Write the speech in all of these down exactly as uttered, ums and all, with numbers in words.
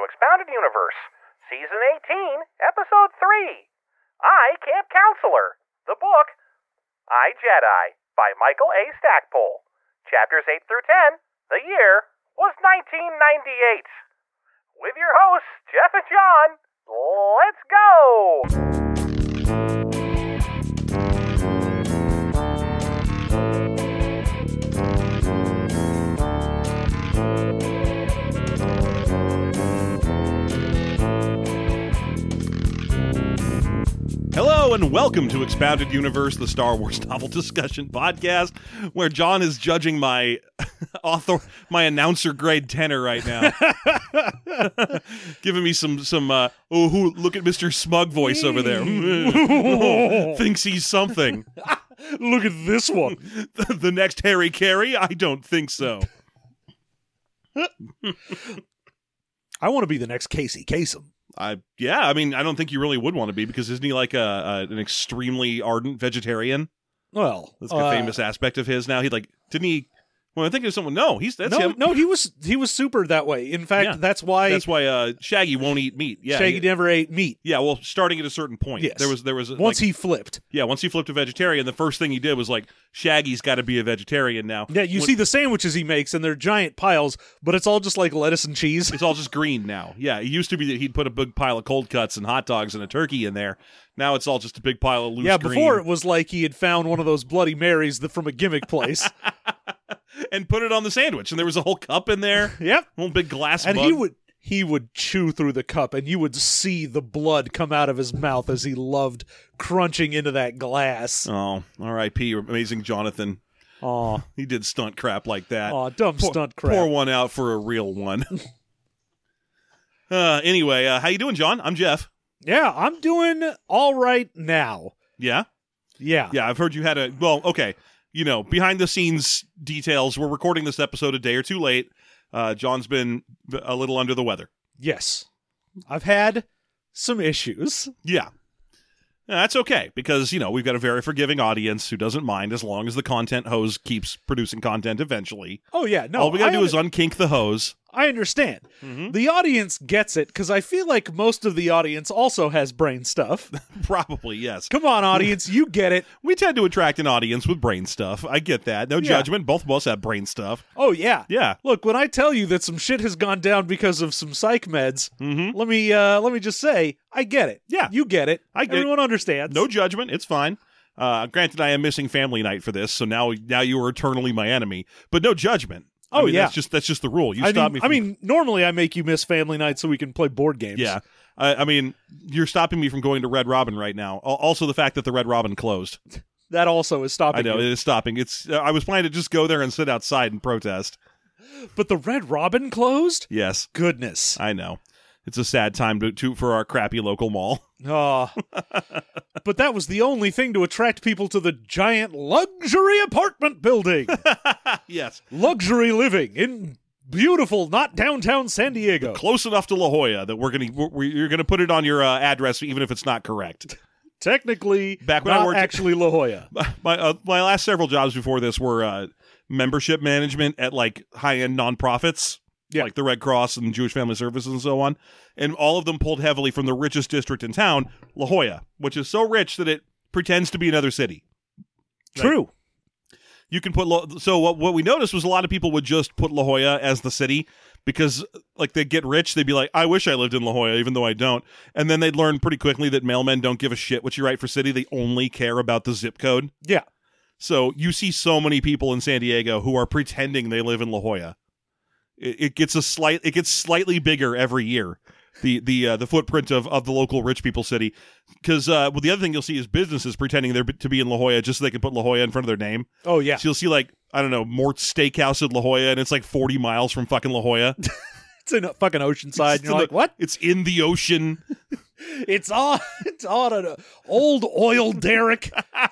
Expounded Universe, Season eighteen, Episode three. I Camp Counselor. The book, I Jedi, by Michael A. Stackpole. Chapters eight through ten. The year was nineteen ninety-eight. With your hosts, Jeff and John, let's go! Hello and welcome to Expounded Universe, the Star Wars novel discussion podcast, where John is judging my author, my announcer grade tenor right now, giving me some some uh, oh who, look at Mister Smug voice over there, thinks he's something. Look at this one. The next Harry Carey? I don't think so. I want to be the next Casey Kasem. I yeah, I mean, I don't think you really would want to be, because isn't he like a, a an extremely ardent vegetarian? Well, That's like a uh, famous aspect of his now. He like didn't he? Well, I think it was someone. No, he's that's no, him. no, he was he was super that way. In fact, Yeah. that's why That's why uh, Shaggy won't eat meat. Yeah, Shaggy he- never ate meat. yeah. Well, starting at a certain point, Yes. there was there was Once like, he flipped. yeah, once he flipped to vegetarian, the first thing he did was like, Shaggy's got to be a vegetarian now. Yeah, you When- see the sandwiches he makes, and they're giant piles, but it's all just like lettuce and cheese. It's all just green now. Yeah, it used to be that he'd put a big pile of cold cuts and hot dogs and a turkey in there. Now it's all just a big pile of loose yeah, green. before it was like he had found one of those Bloody Marys that, from a gimmick place. and put it on the sandwich, and there was a whole cup in there, Yep. a whole big glass And mug. he would he would chew through the cup, and you would see the blood come out of his mouth as he loved crunching into that glass. Oh, R I P Amazing Jonathan. Aw, He did stunt crap like that. aw, dumb Pour- stunt crap. Pour one out for a real one. uh, anyway, uh, how you doing, John? I'm Jeff. Yeah, I'm doing all right now. Yeah? Yeah. Yeah, I've heard you had a... Well, okay. You know, behind-the-scenes details. We're recording this episode a day or two late. Uh, John's been a little under the weather. Yes. I've had some issues. Yeah. Yeah, that's okay, because, you know, we've got a very forgiving audience who doesn't mind as long as the content hose keeps producing content eventually. Oh, yeah. No, All we gotta I do is under- unkink the hose. I understand. Mhm. The audience gets it, because I feel like most of the audience also has brain stuff. Probably, yes. Come on, audience. You get it. We tend to attract an audience with brain stuff. I get that. No Yeah. judgment. Both of us have brain stuff. Oh, yeah. Yeah. Look, when I tell you that some shit has gone down because of some psych meds, Mm-hmm. let me uh, let me just say, I get it. Yeah. You get it. I get it. Everyone understands. No judgment. It's fine. Uh, granted, I am missing family night for this, so now now you are eternally my enemy. But no judgment. I Oh, mean, yeah. That's just that's just the rule. You I stop mean, me. I From, mean, normally I make you miss family night so we can play board games. yeah. I, I mean, you're stopping me from going to Red Robin right now. Al- Also, the fact that the Red Robin closed. That also is stopping I know you. it is stopping. It's. Uh, I was planning to just go there and sit outside and protest. But the Red Robin closed? Yes, Goodness. I know. It's a sad time to, to for our crappy local mall. Oh. But that was the only thing to attract people to the giant luxury apartment building. Yes. Luxury living in beautiful, not downtown San Diego. Close enough to La Jolla that we're gonna we're, we're- you're gonna put it on your uh, address even if it's not correct. Technically, Back when I not worked- actually La Jolla. My uh, my last several jobs before this were uh, membership management at like high end nonprofits, Yeah. like the Red Cross and Jewish Family Services and so on, and all of them pulled heavily from the richest district in town, La Jolla, which is so rich that it pretends to be another city. True. You can put Lo- so what what we noticed was a lot of people would just put La Jolla as the city because like they get rich, they'd be like, I wish I lived in La Jolla, even though I don't, and then they'd learn pretty quickly that mailmen don't give a shit what you write for city; they only care about the zip code. Yeah. So you see so many people in San Diego who are pretending they live in La Jolla. It, it gets a slight, it gets slightly bigger every year. The the uh, the footprint of, of the local rich people city, because uh, well, the other thing you'll see is businesses pretending they're b- to be in La Jolla just so they can put La Jolla in front of their name. Oh, yeah. So you'll see like I don't know Mort's Steakhouse in La Jolla, and it's like forty miles from fucking La Jolla. It's in a fucking Oceanside. It's And you're in like, the- what? It's in the ocean. It's on, it's on an old oil derrick.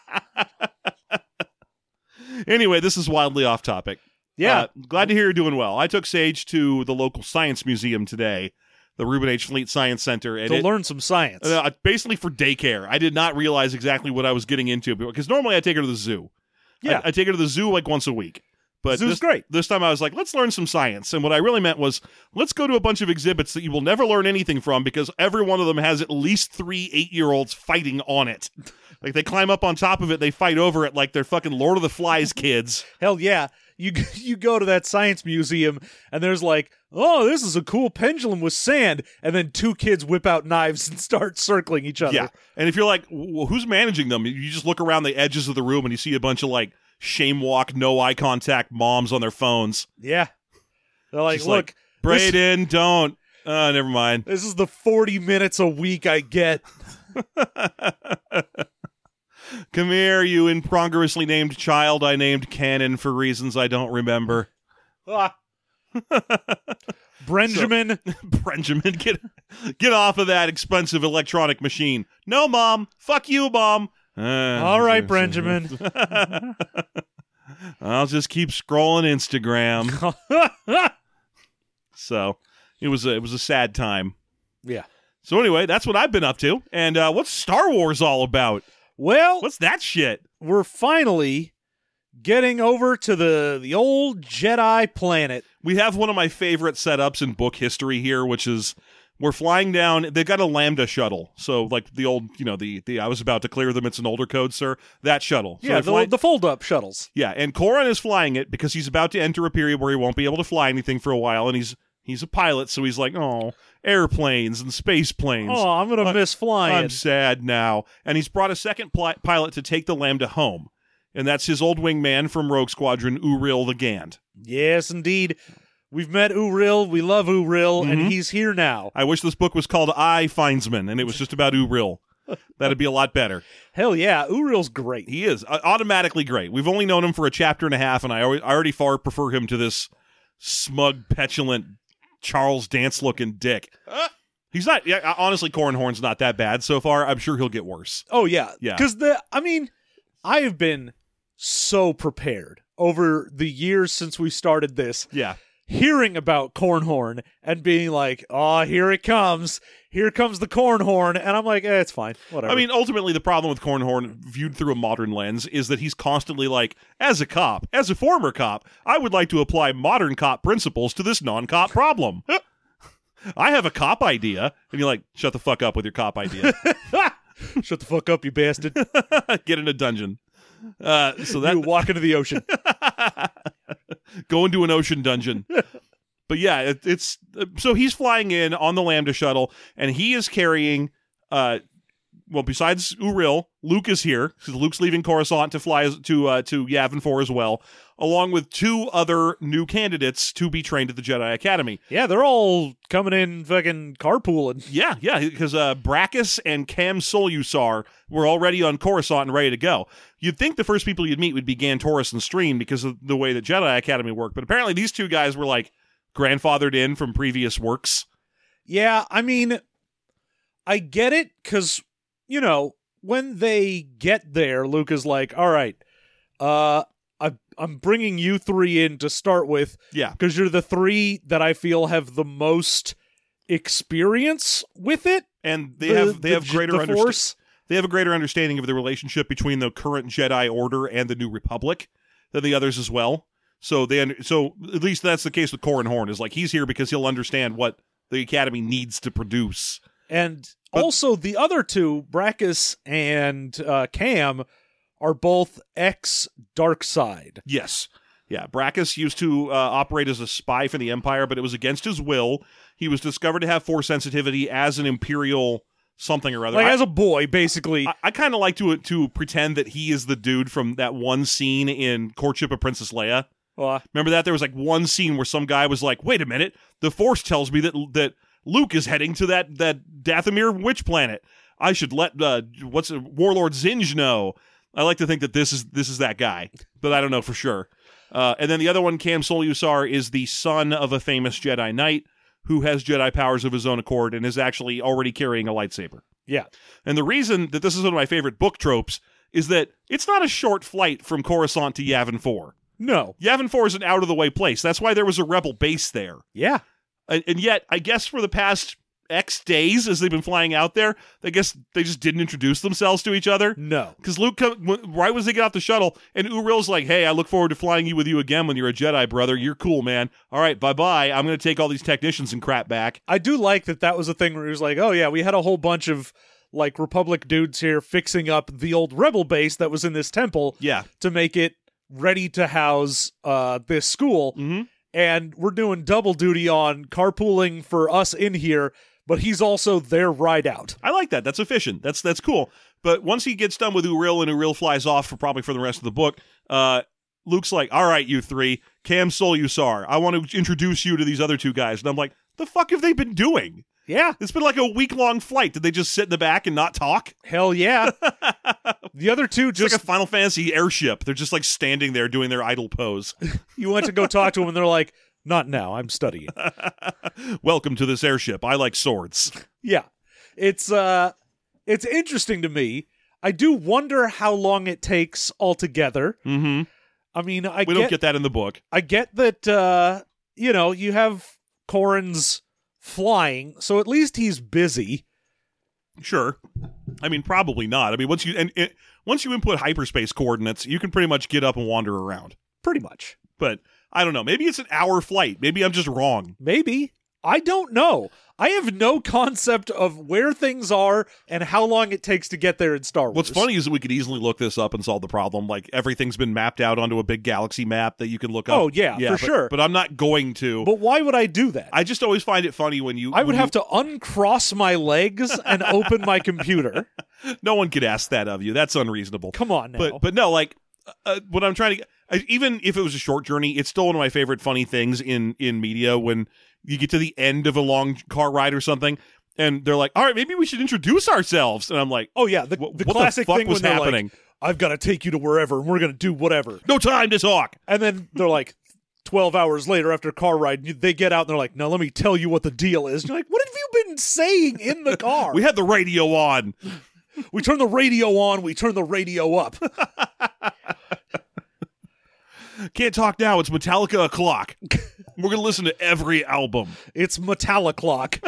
Anyway, this is wildly off topic. Yeah. Uh, glad to hear you're doing well. I took Sage to the local science museum today, the Reuben H. Fleet Science Center, and to it, learn some science. uh, basically for daycare. I did not realize exactly what I was getting into because normally I take her to the zoo. Yeah. I, I take her to the zoo like once a week. But This is great. This time I was like, let's learn some science. And what I really meant was, let's go to a bunch of exhibits that you will never learn anything from because every one of them has at least three eight-year-olds fighting on it. Like, they climb up on top of it, they fight over it like they're fucking Lord of the Flies kids. Hell yeah. You you go to that science museum and there's like, oh, this is a cool pendulum with sand. And then two kids whip out knives and start circling each other. Yeah. And if you're like, well, who's managing them? You just look around the edges of the room and you see a bunch of, like, shame walk, no eye contact moms on their phones. Yeah. They're like, Just look, like, Braden, this, don't. Uh, never mind. This is the forty minutes a week I get. Come here, you incongruously named child I named Cannon for reasons I don't remember. Ah. Benjamin. So, Benjamin, get get off of that expensive electronic machine. No, Mom. Fuck you, Mom. Uh, All right, Benjamin. I'll just keep scrolling Instagram. So it was a, it was a sad time. Yeah. So anyway, that's what I've been up to. And uh, what's Star Wars all about? Well, what's that shit? We're finally getting over to the the old Jedi planet. We have one of my favorite setups in book history here, which is we're flying down. They've got a Lambda shuttle, so like the old, you know, the the I was about to clear them. It's an older code, sir. That shuttle. So yeah, the, flying, the fold-up shuttles. Yeah, and Corran is flying it because he's about to enter a period where he won't be able to fly anything for a while, and he's he's a pilot, so he's like, oh, airplanes and space planes. Oh, I'm gonna uh, miss flying. I'm sad now. And he's brought a second pli- pilot to take the Lambda home, and that's his old wingman from Rogue Squadron, Uril the Gand. Yes, indeed. We've met Uril. We love Uril, mm-hmm. and he's here now. I wish this book was called I, Findsman, and it was just about Uril. That'd be a lot better. Hell yeah, Uril's great. He is uh, automatically great. We've only known him for a chapter and a half, and I, already, I already far prefer him to this smug, petulant, Charles Dance-looking dick. Uh, He's not, yeah, honestly, Corran Horn's not that bad so far. I'm sure he'll get worse. Oh, yeah. Yeah. Because, the, I mean, I have been so prepared over the years since we started this. Yeah. Hearing about Corran Horn and being like, oh, here it comes. Here comes the Corran Horn. And I'm like, eh, it's fine. Whatever. I mean, ultimately, the problem with Corran Horn, viewed through a modern lens, is that he's constantly like, as a cop, as a former cop, I would like to apply modern cop principles to this non-cop problem. I have a cop idea. And you're like, shut the fuck up with your cop idea. Shut the fuck up, you bastard. Get in a dungeon. Uh, so that you walk into the ocean. Go into an ocean dungeon. But yeah, it, it's so he's flying in on the Lambda shuttle, and he is carrying. Uh, well, besides Uril, Luke is here because Luke's leaving Coruscant to fly to uh, to Yavin four as well, along with two other new candidates to be trained at the Jedi Academy. Yeah, they're all coming in fucking carpooling. Yeah, yeah, because uh, Brackus and Cam Solusar were already on Coruscant and ready to go. You'd think the first people you'd meet would be Gan Torres and Stream because of the way the Jedi Academy worked, but apparently these two guys were like grandfathered in from previous works. Yeah, I mean, I get it because, you know, when they get there, Luke is like, all right, uh, I, I'm bringing you three in to start with. Yeah. Because you're the three that I feel have the most experience with it. And they the, have they the, have greater the understanding. Force. They have a greater understanding of the relationship between the current Jedi Order and the New Republic than the others as well. So they so at least that's the case with Corran Horn, is like he's here because he'll understand what the Academy needs to produce. And but, also the other two, Brackus and uh, Cam, are both ex-Dark Side. Yes. Yeah, Brackus used to uh, operate as a spy for the Empire, but it was against his will. He was discovered to have Force sensitivity as an Imperial something or other. Like I, as a boy, basically. I, I kind of like to to pretend that he is the dude from that one scene in Courtship of Princess Leia. Uh, Remember that? There was like one scene where some guy was like, wait a minute, the Force tells me that that Luke is heading to that, that Dathomir witch planet. I should let, uh, what's it, Warlord Zinj know. I like to think that this is this is that guy, but I don't know for sure. Uh, and then the other one, Cam Solusar, is the son of a famous Jedi Knight who has Jedi powers of his own accord and is actually already carrying a lightsaber. Yeah. And the reason that this is one of my favorite book tropes is that it's not a short flight from Coruscant to Yavin four. No. Yavin four is an out-of-the-way place. That's why there was a rebel base there. Yeah. And, and yet, I guess for the past X days as they've been flying out there, I guess they just didn't introduce themselves to each other. No. Because Luke, come, right as they get off the shuttle, and Uriel's like, hey, I look forward to flying you with you again when you're a Jedi, brother. You're cool, man. All right, bye-bye. I'm going to take all these technicians and crap back. I do like that that was a thing where he was like, oh, yeah, we had a whole bunch of, like, Republic dudes here fixing up the old Rebel base that was in this temple Yeah. to make it ready to house uh, this school. Mm-hmm. And we're doing double duty on carpooling for us in here, but he's also their ride out. I like that. That's efficient. That's that's cool. But once he gets done with Uriel and Uriel flies off for probably for the rest of the book, uh, Luke's like, all right, you three, Cam Solusar, I want to introduce you to these other two guys. And I'm like, the fuck have they been doing? Yeah. It's been like a week-long flight. Did they just sit in the back and not talk? Hell yeah. The other two It's just... like a Final Fantasy airship. They're just like standing there doing their idle pose. You went to go talk to them and they're like, not now, I'm studying. Welcome to this airship. I like swords. Yeah. It's uh it's interesting to me. I do wonder how long it takes altogether. Mm-hmm. I mean, I We get, don't get that in the book. I get that uh you know, you have Corrin's flying, so at least he's busy. Sure. I mean, probably not. I mean, once you and it, once you input hyperspace coordinates, you can pretty much get up and wander around. Pretty much. But I don't know. Maybe it's an hour flight. Maybe I'm just wrong. Maybe. I don't know. I have no concept of where things are and how long it takes to get there in Star Wars. What's funny is that we could easily look this up and solve the problem. Like, everything's been mapped out onto a big galaxy map that you can look up. Oh, yeah, for but, sure. But I'm not going to. But why would I do that? I just always find it funny when you... I would when have you, to uncross my legs and open my computer. No one could ask that of you. That's unreasonable. Come on now. But but no, like, uh, what I'm trying to... I, even if it was a short journey, it's still one of my favorite funny things in, in media when you get to the end of a long car ride or something, and they're like, all right, maybe we should introduce ourselves. And I'm like, oh, yeah, the, what, the what classic the fuck thing was when they're happening? like, I've got to take you to wherever, and we're going to do whatever. No time to talk. And then they're like, twelve hours later after a car ride, they get out and they're like, now let me tell you what the deal is. And you're like, what have you been saying in the car? We had the radio on. We turn the radio on, we turn the radio up. Can't talk now. It's Metallica o'clock. We're going to listen to every album. It's Metalliclock.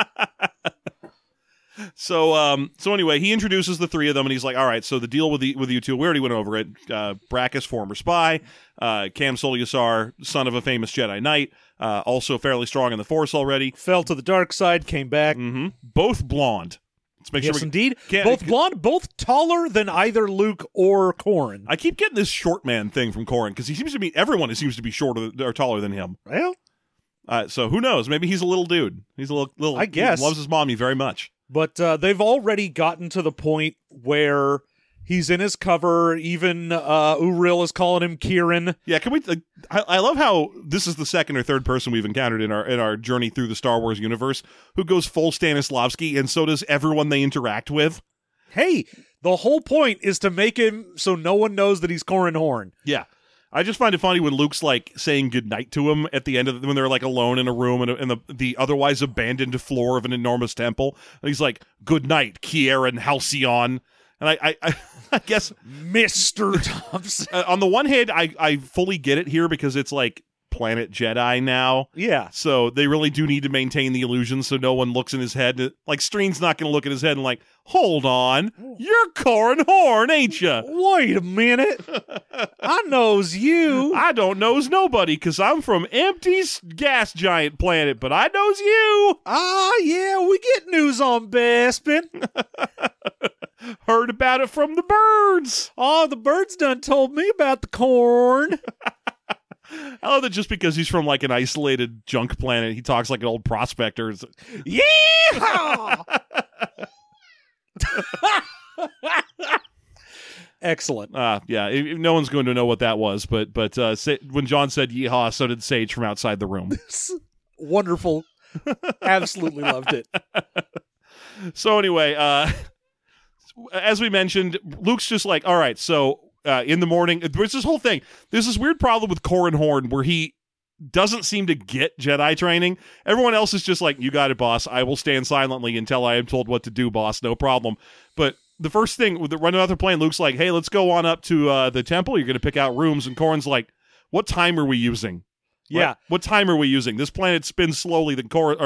So, um, so anyway, he introduces the three of them, and he's like, "All right, so the deal with the with you two, we already went over it. Uh, Brackus, former spy, uh, Cam Solusar, son of a famous Jedi Knight, uh, also fairly strong in the Force already. Fell to the dark side, came back. Mm-hmm. Both blonde. Let's make Yes, sure we indeed. can't- Both blonde, both taller than either Luke or Corrin. I keep getting this short man thing from Corrin because he seems to be everyone seems to be shorter or taller than him. Well, Uh, so who knows? Maybe he's a little dude. He's a little, little I guess. he loves his mommy very much. but uh, they've already gotten to the point where he's in his cover. Even uh, Uriel is calling him Kieran. Yeah, can we? Uh, I, I love how this is the second or third person we've encountered in our in our journey through the Star Wars universe who goes full Stanislavski, and so does everyone they interact with. Hey, the whole point is to make him so no one knows that he's Corrin Horn. Yeah, I just find it funny when Luke's like saying goodnight to him at the end of the, when they're like alone in a room in, a, in the the otherwise abandoned floor of an enormous temple, and he's like, "Good night, Kieran Halcyon." And I, I, I, I guess Mister Thompson. uh, on the one hand, I, I fully get it here because it's like Planet Jedi now. Yeah. So they really do need to maintain the illusion so no one looks in his head. Like, Streen's not going to look at his head and like, hold on, you're Corrin Horn, ain't you? Wait a minute. I knows you. I don't knows nobody because I'm from empty s- gas giant planet, but I knows you. Ah, yeah, we get news on Bespin. Heard about it from the birds. Oh, the birds done told me about the corn. I love that just because he's from like an isolated junk planet, he talks like an old prospector. It's- Yeah. Excellent. Uh, yeah, it- it- no one's going to know what that was, but but uh, Sa- when John said yeehaw, so did Sage from outside the room. Wonderful. Absolutely loved it. So anyway, uh, as we mentioned, Luke's just like, all right, so uh, in the morning, there's this whole thing. There's this weird problem with Corrin Horn where he doesn't seem to get Jedi training. Everyone else is just like, you got it, boss. I will stand silently until I am told what to do, boss. No problem. But the first thing, with the running out the plane, Luke's like, hey, let's go on up to uh, the temple. You're going to pick out rooms. And Corrin's like, what time are we using? Yeah. What, what time are we using? This planet spins slowly. The Corrin, or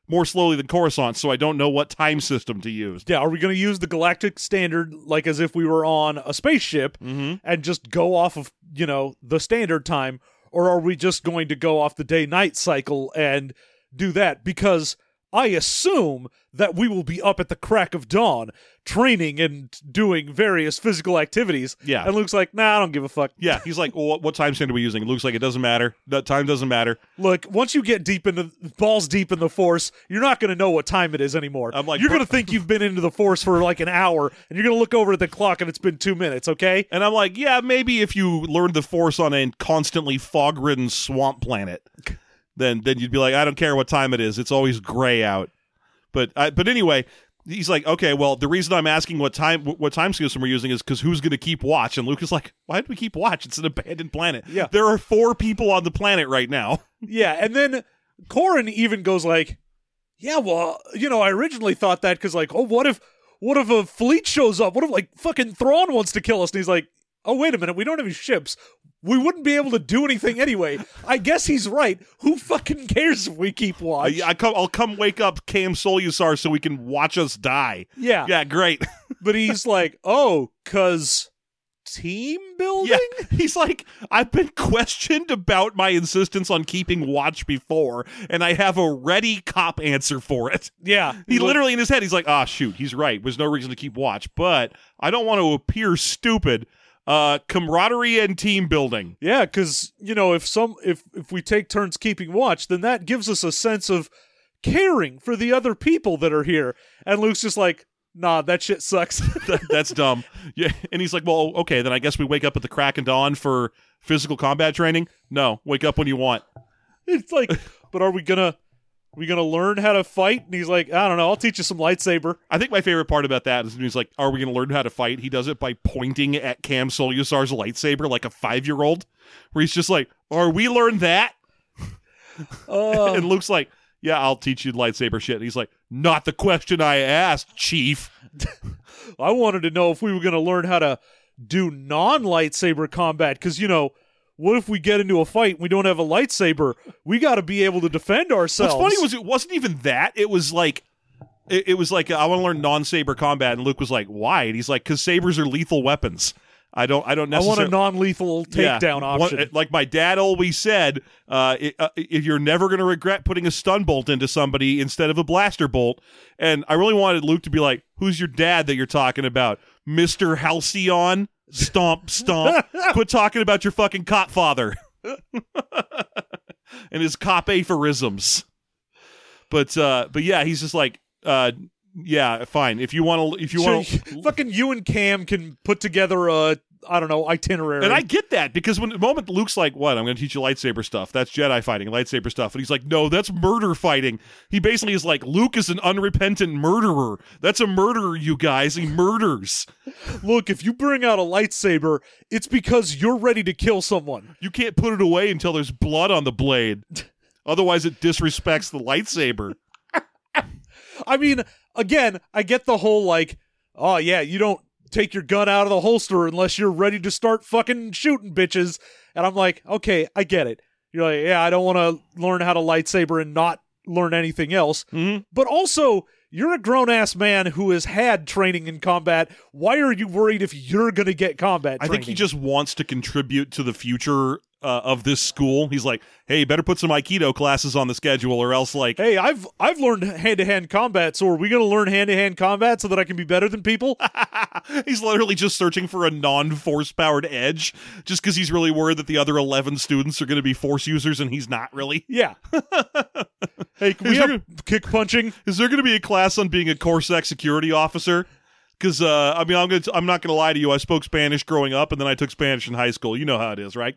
more slowly than Coruscant, so I don't know what time system to use. Yeah, are we going to use the galactic standard like as if we were on a spaceship Mm-hmm. and just go off of, you know, the standard time? Or are we just going to go off the day-night cycle and do that? Because I assume that we will be up at the crack of dawn, training and doing various physical activities. Yeah. And Luke's like, nah, I don't give a fuck. Yeah, he's like, well, what, what time standard are we using? It looks like it doesn't matter. That time doesn't matter. Look, once you get deep into balls deep in the Force, you're not going to know what time it is anymore. I'm like, you're bro- going to think you've been into the Force for like an hour, and you're going to look over at the clock and it's been two minutes, okay? And I'm like, yeah, maybe if you learned the Force on a constantly fog-ridden swamp planet, then then you'd be like, I don't care what time it is. It's always gray out. But I, but anyway, he's like, okay, well, the reason I'm asking what time what time system we're using is because who's going to keep watch? And Luke is like, why do we keep watch? It's an abandoned planet. Yeah. There are four people on the planet right now. Yeah, and then Corrin even goes like, yeah, well, you know, I originally thought that because like, oh, what if what if a fleet shows up? What if like fucking Thrawn wants to kill us? And he's like, oh, wait a minute, we don't have any ships. We wouldn't be able to do anything anyway. I guess he's right. Who fucking cares if we keep watch? I, I come, I'll come wake up Cam Solusar so we can watch us die. Yeah. Yeah, great. But he's like, oh, because team building? Yeah, he's like, I've been questioned about my insistence on keeping watch before, and I have a ready cop answer for it. Yeah. He literally in his head, he's like, ah, shoot, he's right. There's no reason to keep watch, but I don't want to appear stupid. Uh, camaraderie and team building. Yeah, because, you know, if some if if we take turns keeping watch, then that gives us a sense of caring for the other people that are here. And Luke's just like, nah, that shit sucks. That- That's dumb. Yeah, and he's like, well, okay, then I guess we wake up at the crack of dawn for physical combat training? No, wake up when you want. It's like, but are we gonna we gonna learn how to fight? And he's like, I don't know, I'll teach you some lightsaber. I think my favorite part about that is when he's like, are we going to learn how to fight? He does it by pointing at Cam Solusar's lightsaber like a five-year-old, where he's just like, are we learn that? Uh, And Luke's like, yeah, I'll teach you lightsaber shit. And he's like, not the question I asked, Chief. I wanted to know if we were gonna learn how to do non-lightsaber combat, because, you know, what if we get into a fight and we don't have a lightsaber? We got to be able to defend ourselves. What's funny was it wasn't even that. It was like, it, it was like, I want to learn non-saber combat. And Luke was like, why? And he's like, because sabers are lethal weapons. I don't, I don't I want necessarily. a non-lethal Yeah. takedown One- option. like my dad always said, uh, i- uh, if you're never going to regret putting a stun bolt into somebody instead of a blaster bolt. And I really wanted Luke to be like, who's your dad that you're talking about? Mister Halcyon? Stomp, stomp. Quit talking about your fucking cop father. And his cop aphorisms. But, uh, but yeah, he's just like, uh, yeah, fine. If you want to, if you Sure, want to, fucking you and Cam can put together a, I don't know, itinerary. and I get that because when the moment Luke's like, "What? I'm going to teach you lightsaber stuff. That's Jedi fighting, lightsaber stuff," and he's like, "No, that's murder fighting." He basically is like, "Luke is an unrepentant murderer. That's a murderer, you guys. He murders. Look, if you bring out a lightsaber, it's because you're ready to kill someone. You can't put it away until there's blood on the blade. Otherwise, it disrespects the lightsaber." I mean, again, I get the whole like, oh yeah, you don't take your gun out of the holster unless you're ready to start fucking shooting bitches. And I'm like, okay, I get it. You're like, yeah, I don't want to learn how to lightsaber and not learn anything else. Mm-hmm. But also, you're a grown-ass man who has had training in combat. Why are you worried if you're going to get combat I training? think he just wants to contribute to the future uh, of this school. He's like, "Hey, you better put some Aikido classes on the schedule, or else like." Hey, I've I've learned hand-to-hand combat, so are we going to learn hand-to-hand combat so that I can be better than people? He's literally just searching for a non-force powered edge just because he's really worried that the other eleven students are going to be force users and he's not really. Yeah. Hey, can we Is have there- kick punching? Is there going to be a class on being a Corsac security officer? Because, uh, I mean, I'm, gonna t- I'm not going to lie to you. I spoke Spanish growing up and then I took Spanish in high school. You know how it is, right?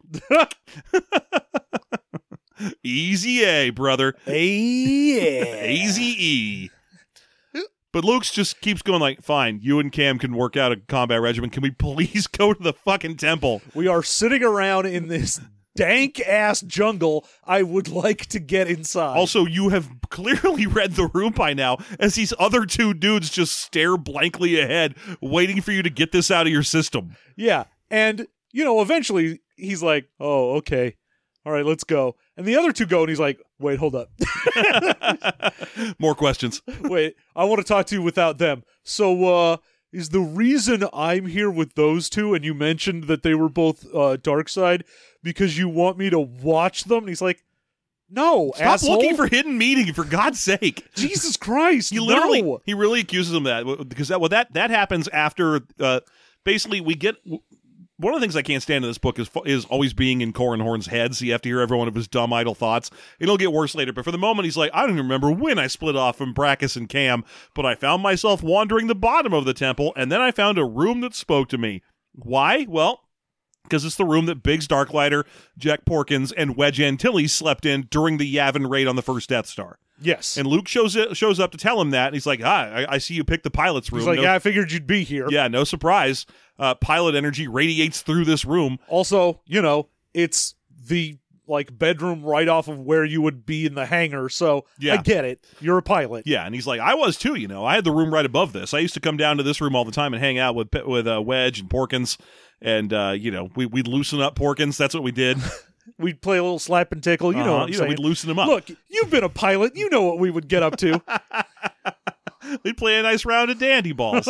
Easy A, brother. Yeah. Easy E. But Luke's just keeps going like, fine, you and Cam can work out a combat regimen. Can we please go to the fucking temple? We are sitting around in this dank-ass jungle. I would like to get inside. Also, you have clearly read the room by now, as these other two dudes just stare blankly ahead, waiting for you to get this out of your system. Yeah. And, you know, eventually he's like, oh, okay. All right, let's go. And the other two go, and he's like, Wait, hold up. More questions. Wait, I want to talk to you without them. So, uh, is the reason I'm here with those two, and you mentioned that they were both uh, Darkseid, because you want me to watch them? And he's like, no, Stop asshole. looking for hidden meaning, for God's sake. Jesus Christ, He literally, no. he really accuses him of that because that well that that happens after. Uh, basically, we get one of the things I can't stand in this book is is always being in Corin Horn's head. So you have to hear every one of his dumb, idle thoughts. It'll get worse later, but for the moment, he's like, I don't even remember when I split off from Brachus and Cam, but I found myself wandering the bottom of the temple, and then I found a room that spoke to me. Why? Well, because it's the room that Biggs Darklighter, Jack Porkins, and Wedge Antilles slept in during the Yavin raid on the first Death Star. Yes. And Luke shows it, shows up to tell him that, and he's like, ah, I, I see you picked the pilot's room. He's like, no, yeah, I figured you'd be here. yeah, no surprise. Uh, pilot energy radiates through this room. Also, you know, it's the, like, bedroom right off of where you would be in the hangar, so Yeah. I get it. You're a pilot. Yeah, and he's like, I was too, you know. I had the room right above this. I used to come down to this room all the time and hang out with with uh, Wedge and Porkins, and, uh, you know, we, we'd loosen up Porkins. That's what we did. We'd play a little slap and tickle. You know Uh-huh. what I'm you know, saying. we'd loosen him up. Look, you've been a pilot. You know what we would get up to. We'd play a nice round of dandy balls.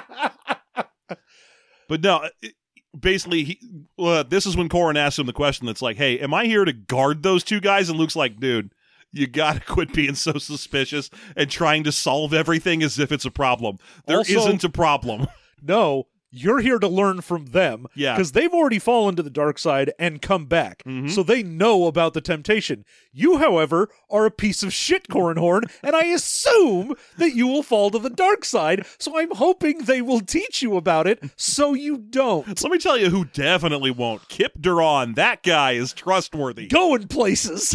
But no, it, basically, he, uh, this is when Corin asks him the question that's like, hey, am I here to guard those two guys? And Luke's like, dude, you gotta quit being so suspicious and trying to solve everything as if it's a problem. There Also- isn't a problem. No, you're here to learn from them. Yeah. Because they've already fallen to the dark side and come back. Mhm. So they know about the temptation. You, however, are a piece of shit, Corin Horn, and I assume that you will fall to the dark side. So I'm hoping they will teach you about it so you don't. Let me tell you who definitely won't. Kip Duran. That guy is trustworthy. Going places.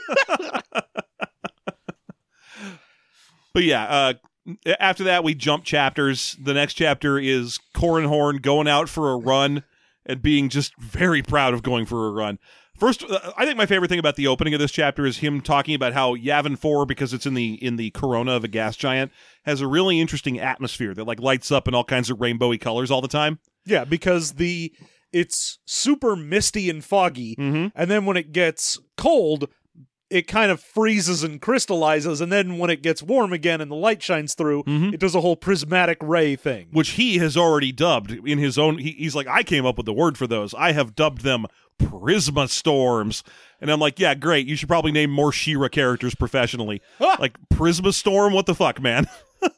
But yeah, uh, after that, we jump chapters. The next chapter is Corin Horn going out for a run and being just very proud of going for a run. First, uh, I think my favorite thing about the opening of this chapter is him talking about how Yavin four, because it's in the in the corona of a gas giant, has a really interesting atmosphere that like lights up in all kinds of rainbowy colors all the time. Yeah, because the it's super misty and foggy, Mm-hmm. and then when it gets cold, it kind of freezes and crystallizes, and then when it gets warm again and the light shines through, Mhm. it does a whole prismatic ray thing. Which he has already dubbed in his own. He, he's like, I came up with the word for those. I have dubbed them Prisma Storms. And I'm like, yeah, great. You should probably name more She-Ra characters professionally. Like Prisma Storm. What the fuck, man?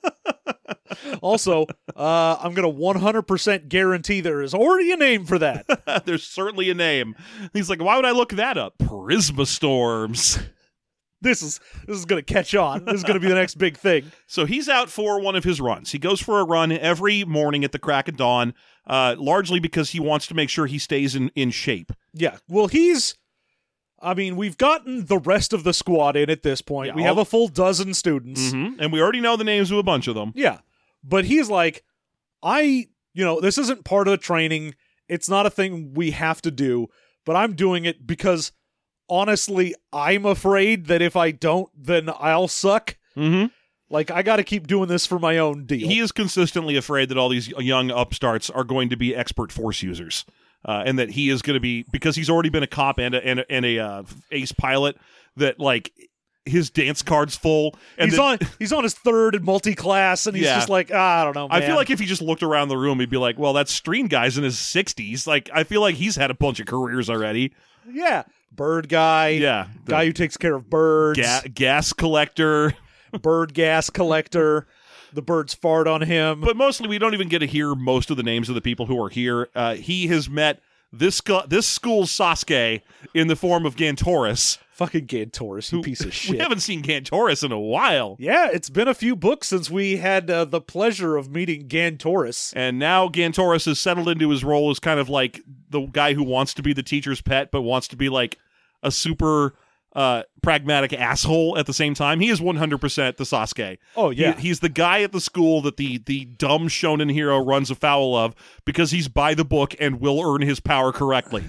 Also, uh, I'm going to one hundred percent guarantee there is already a name for that. There's certainly a name. He's like, why would I look that up? Prisma Storms. This is this is going to catch on. This is going to be the next big thing. So he's out for one of his runs. He goes for a run every morning at the crack of dawn, uh, largely because he wants to make sure he stays in, in shape. Yeah. Well, he's. I mean, we've gotten the rest of the squad in at this point. Yeah, we all- have a full dozen students. Mm-hmm. And we already know the names of a bunch of them. Yeah. But he's like, I, you know, this isn't part of the training. It's not a thing we have to do, but I'm doing it because honestly, I'm afraid that if I don't, then I'll suck. Mm-hmm. Like, I got to keep doing this for my own deal. He is consistently afraid that all these young upstarts are going to be expert force users. Uh, and that he is going to be, because he's already been a cop and a, and a, and a uh, ace pilot, that like his dance card's full. And he's then- on he's on his third in multi-class, and he's Yeah. just like, ah, I don't know, man. I feel like if he just looked around the room, he'd be like, well, that Streen guy's in his sixties. Like, I feel like he's had a bunch of careers already. yeah, bird guy, Yeah. The guy who takes care of birds, ga- gas collector. bird gas collector. The birds fart on him. But mostly, we don't even get to hear most of the names of the people who are here. Uh, he has met this sco- this school's Sasuke in the form of Gantoris. Fucking Gantoris, you who- piece of We shit. haven't seen Gantoris in a while. Yeah, it's been a few books since we had uh, the pleasure of meeting Gantoris. And now Gantoris has settled into his role as kind of like the guy who wants to be the teacher's pet, but wants to be like a super uh, pragmatic asshole at the same time. He is one hundred percent the Sasuke. Oh, yeah. He- he's the guy at the school that the, the dumb shonen hero runs afoul of because he's by the book and will earn his power correctly.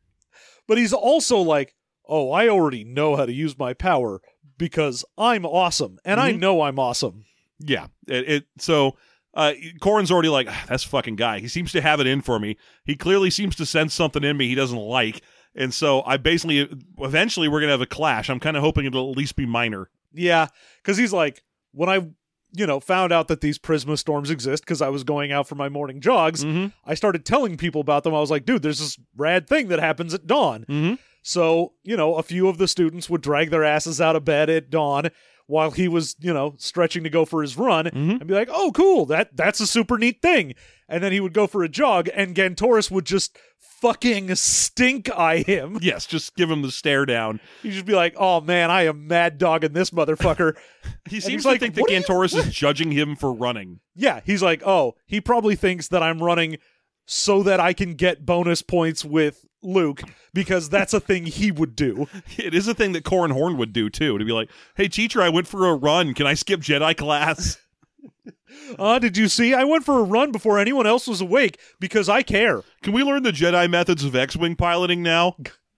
But he's also like, oh, I already know how to use my power because I'm awesome, and I Mhm. know I'm awesome. Yeah. It, it so uh, Corin's already like, "Ah, that's fucking guy. He seems to have it in for me. He clearly seems to sense something in me he doesn't like. And so I basically, eventually we're going to have a clash. I'm kind of hoping it'll at least be minor. Yeah, because he's like, when I, you know, found out that these Prisma storms exist because I was going out for my morning jogs, Mm-hmm. I started telling people about them. I was like, dude, there's this rad thing that happens at dawn. Mm-hmm. So, you know, a few of the students would drag their asses out of bed at dawn while he was, you know, stretching to go for his run Mm-hmm. and be like, oh, cool, that that's a super neat thing. And then he would go for a jog and Gantoris would just fucking stink eye him. Yes, just give him the stare down. He'd just be like, oh man, I am mad dogging this motherfucker. He he's seems like, to think that "What are you- Gantoris is judging him for running. Yeah, he's like, oh, he probably thinks that I'm running so that I can get bonus points with Luke because that's a thing he would do. It is a thing that Corin Horn would do, too, to be like, hey, teacher, I went for a run. Can I skip Jedi class? Uh, did you see? I went for a run before anyone else was awake because I care. Can we learn the Jedi methods of X-Wing piloting now?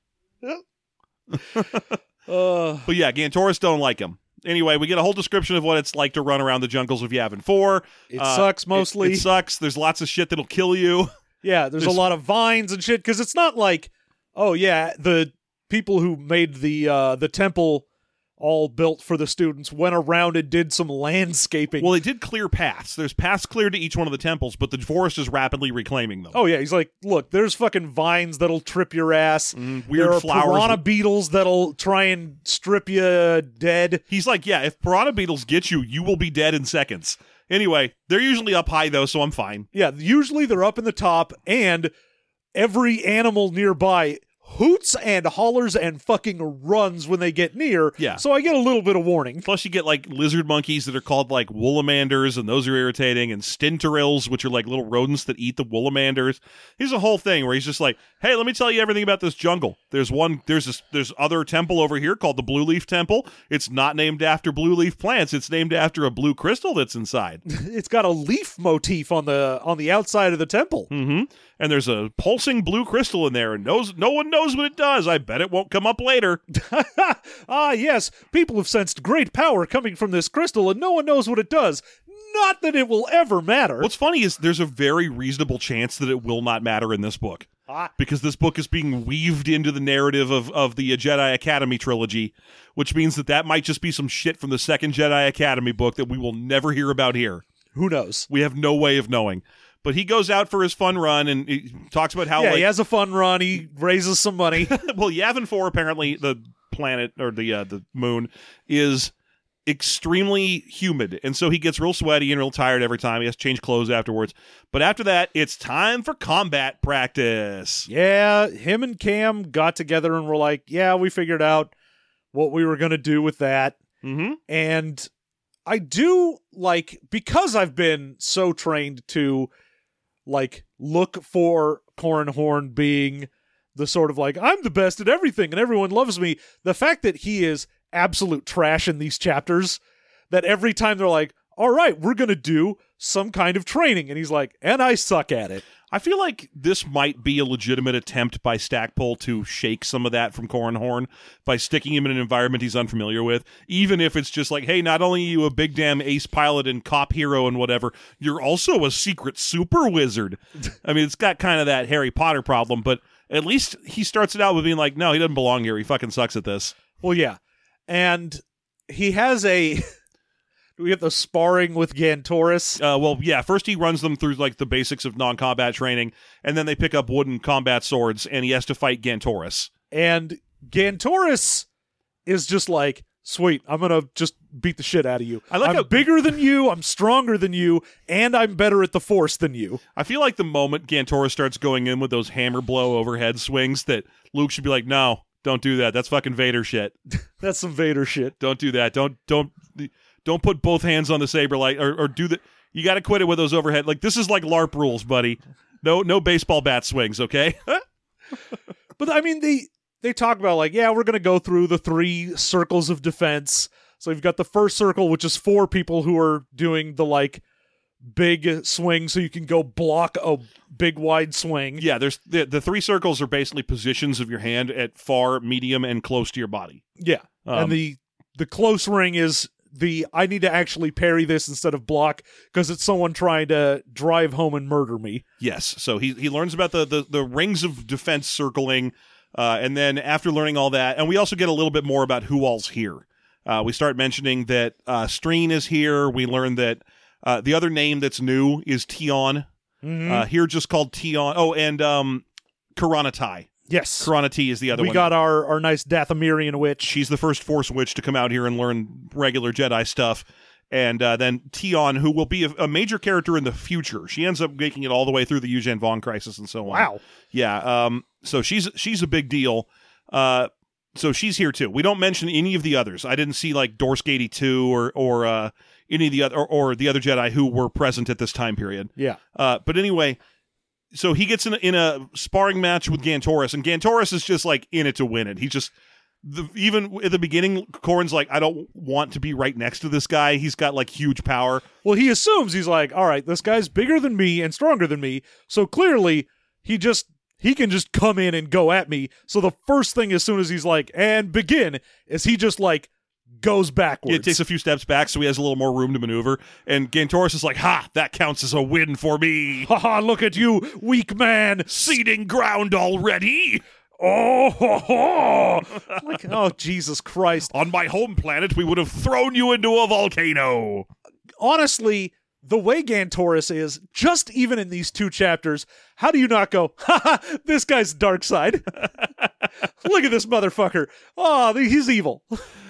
Uh, But yeah, Gantoris don't like him. Anyway, we get a whole description of what it's like to run around the jungles of Yavin four. it Uh, sucks It- mostly. It, sucks. There's lots of shit that'll kill you. Yeah, there's, There's- a lot of vines and shit because it's not like, oh yeah, the people who made the uh, the temple all built for the students went around and did some landscaping. Well, they did clear paths. There's paths cleared to each one of the temples, but the forest is rapidly reclaiming them. oh yeah, he's like, look, there's fucking vines that'll trip your ass. Mm, weird there are flowers. piranha beetles that'll try and strip you dead. He's like, yeah, if piranha beetles get you, you will be dead in seconds. Anyway, they're usually up high, though, so I'm fine. Yeah, usually they're up in the top, and every animal nearby hoots and hollers and fucking runs when they get near. Yeah. So I get a little bit of warning. Plus, you get like lizard monkeys that are called like woolamanders, and those are irritating, and stinterils, which are like little rodents that eat the woolamanders. Here's a whole thing where he's just like, "Hey, let me tell you everything about this jungle. There's one, there's this, there's other temple over here called the Blue Leaf Temple. It's not named after blue leaf plants. It's named after a blue crystal that's inside. It's got a leaf motif on the on the outside of the temple. Mm-hmm. And there's a pulsing blue crystal in there, and knows no one knows what it does. I bet it won't come up later." Ah, yes, people have sensed great power coming from this crystal, and no one knows what it does. Not that it will ever matter. What's funny is there's a very reasonable chance that it will not matter in this book. Ah. Because this book is being weaved into the narrative of, of the Jedi Academy trilogy, which means that that might just be some shit from the second Jedi Academy book that we will never hear about here. Who knows? We have no way of knowing. But he goes out for his fun run and he talks about how, Yeah, like, he has a fun run. He raises some money. well, Yavin four, apparently, the planet, or the uh, the moon, is extremely humid. And so he gets real sweaty and real tired every time. He has to change clothes afterwards. But after that, it's time for combat practice. Yeah, him and Cam got together and were like, yeah, we figured out what we were going to do with that. Mm-hmm. And I do like, because I've been so trained to like look for Corin Horn being the sort of like, I'm the best at everything and everyone loves me. The fact that he is absolute trash in these chapters, that every time they're like, all right, we're going to do some kind of training. And he's like, and I suck at it. I feel like this might be a legitimate attempt by Stackpole to shake some of that from Corin Horn by sticking him in an environment he's unfamiliar with, even if it's just like, hey, not only are you a big damn ace pilot and cop hero and whatever, you're also a secret super wizard. I mean, it's got kind of that Harry Potter problem, but at least he starts it out with being like, no, he doesn't belong here. He fucking sucks at this. Well, yeah. And he has a... Do we have the sparring with Gantoris? Uh, well, yeah, first he runs them through like the basics of non-combat training, and then they pick up wooden combat swords, and he has to fight Gantoris. And Gantoris is just like, sweet, I'm going to just beat the shit out of you. I like I'm how- bigger than you, I'm stronger than you, and I'm better at the Force than you. I feel like the moment Gantoris starts going in with those hammer blow overhead swings, that Luke should be like, no, don't do that. That's fucking Vader shit. That's some Vader shit. Don't do that. Don't don't don't put both hands on the saber light, or, or do the. You got to quit it with those overhead. Like, this is like LARP rules, buddy. No no baseball bat swings, okay? But I mean, they they talk about like, yeah, we're going to go through the three circles of defense. So you've got the first circle, which is four people who are doing the like big swing, so you can go block a big wide swing. Yeah, there's the, the three circles are basically positions of your hand at far, medium, and close to your body. Yeah, Um, and the the close ring is the I need to actually parry this instead of block because it's someone trying to drive home and murder me. Yes, so he he learns about the the, the rings of defense circling, Uh, and then after learning all that, and we also get a little bit more about who all's here. Uh, we start mentioning that uh, Streen is here. We learn that uh, the other name that's new is Tion. Mm-hmm. Uh, here just called Tion. Oh, and um, Karanatai. Yes. Karanatai is the other we one. We got our, our nice Dathomirian witch. She's the first Force witch to come out here and learn regular Jedi stuff. And uh, then Tion, who will be a, a major character in the future. She ends up making it all the way through the Yuuzhan Vong crisis and so on. Wow. Yeah. Um. So she's she's a big deal. Uh. So she's here too. We don't mention any of the others. I didn't see like Dorsk eighty-two or or uh, any of the other or, or the other Jedi who were present at this time period. Yeah. Uh. But anyway, so he gets in a, in a sparring match with Gantoris, and Gantoris is just like in it to win it. He just the, even at the beginning, Corran's like, I don't want to be right next to this guy. He's got like huge power. Well, he assumes he's like, all right, this guy's bigger than me and stronger than me, so clearly he just. He can just come in and go at me. So the first thing as soon as he's like, and begin, is he just like goes backwards. Yeah, it takes a few steps back so he has a little more room to maneuver. And Gantoris is like, ha, that counts as a win for me. Ha ha, look at you, weak man. Ceding ground already. Oh, ho, ho. Like, oh, Jesus Christ. On my home planet, we would have thrown you into a volcano. Honestly, the way Gantoris is, just even in these two chapters, how do you not go, ha ha, this guy's dark side? Look at this motherfucker. Oh, he's evil.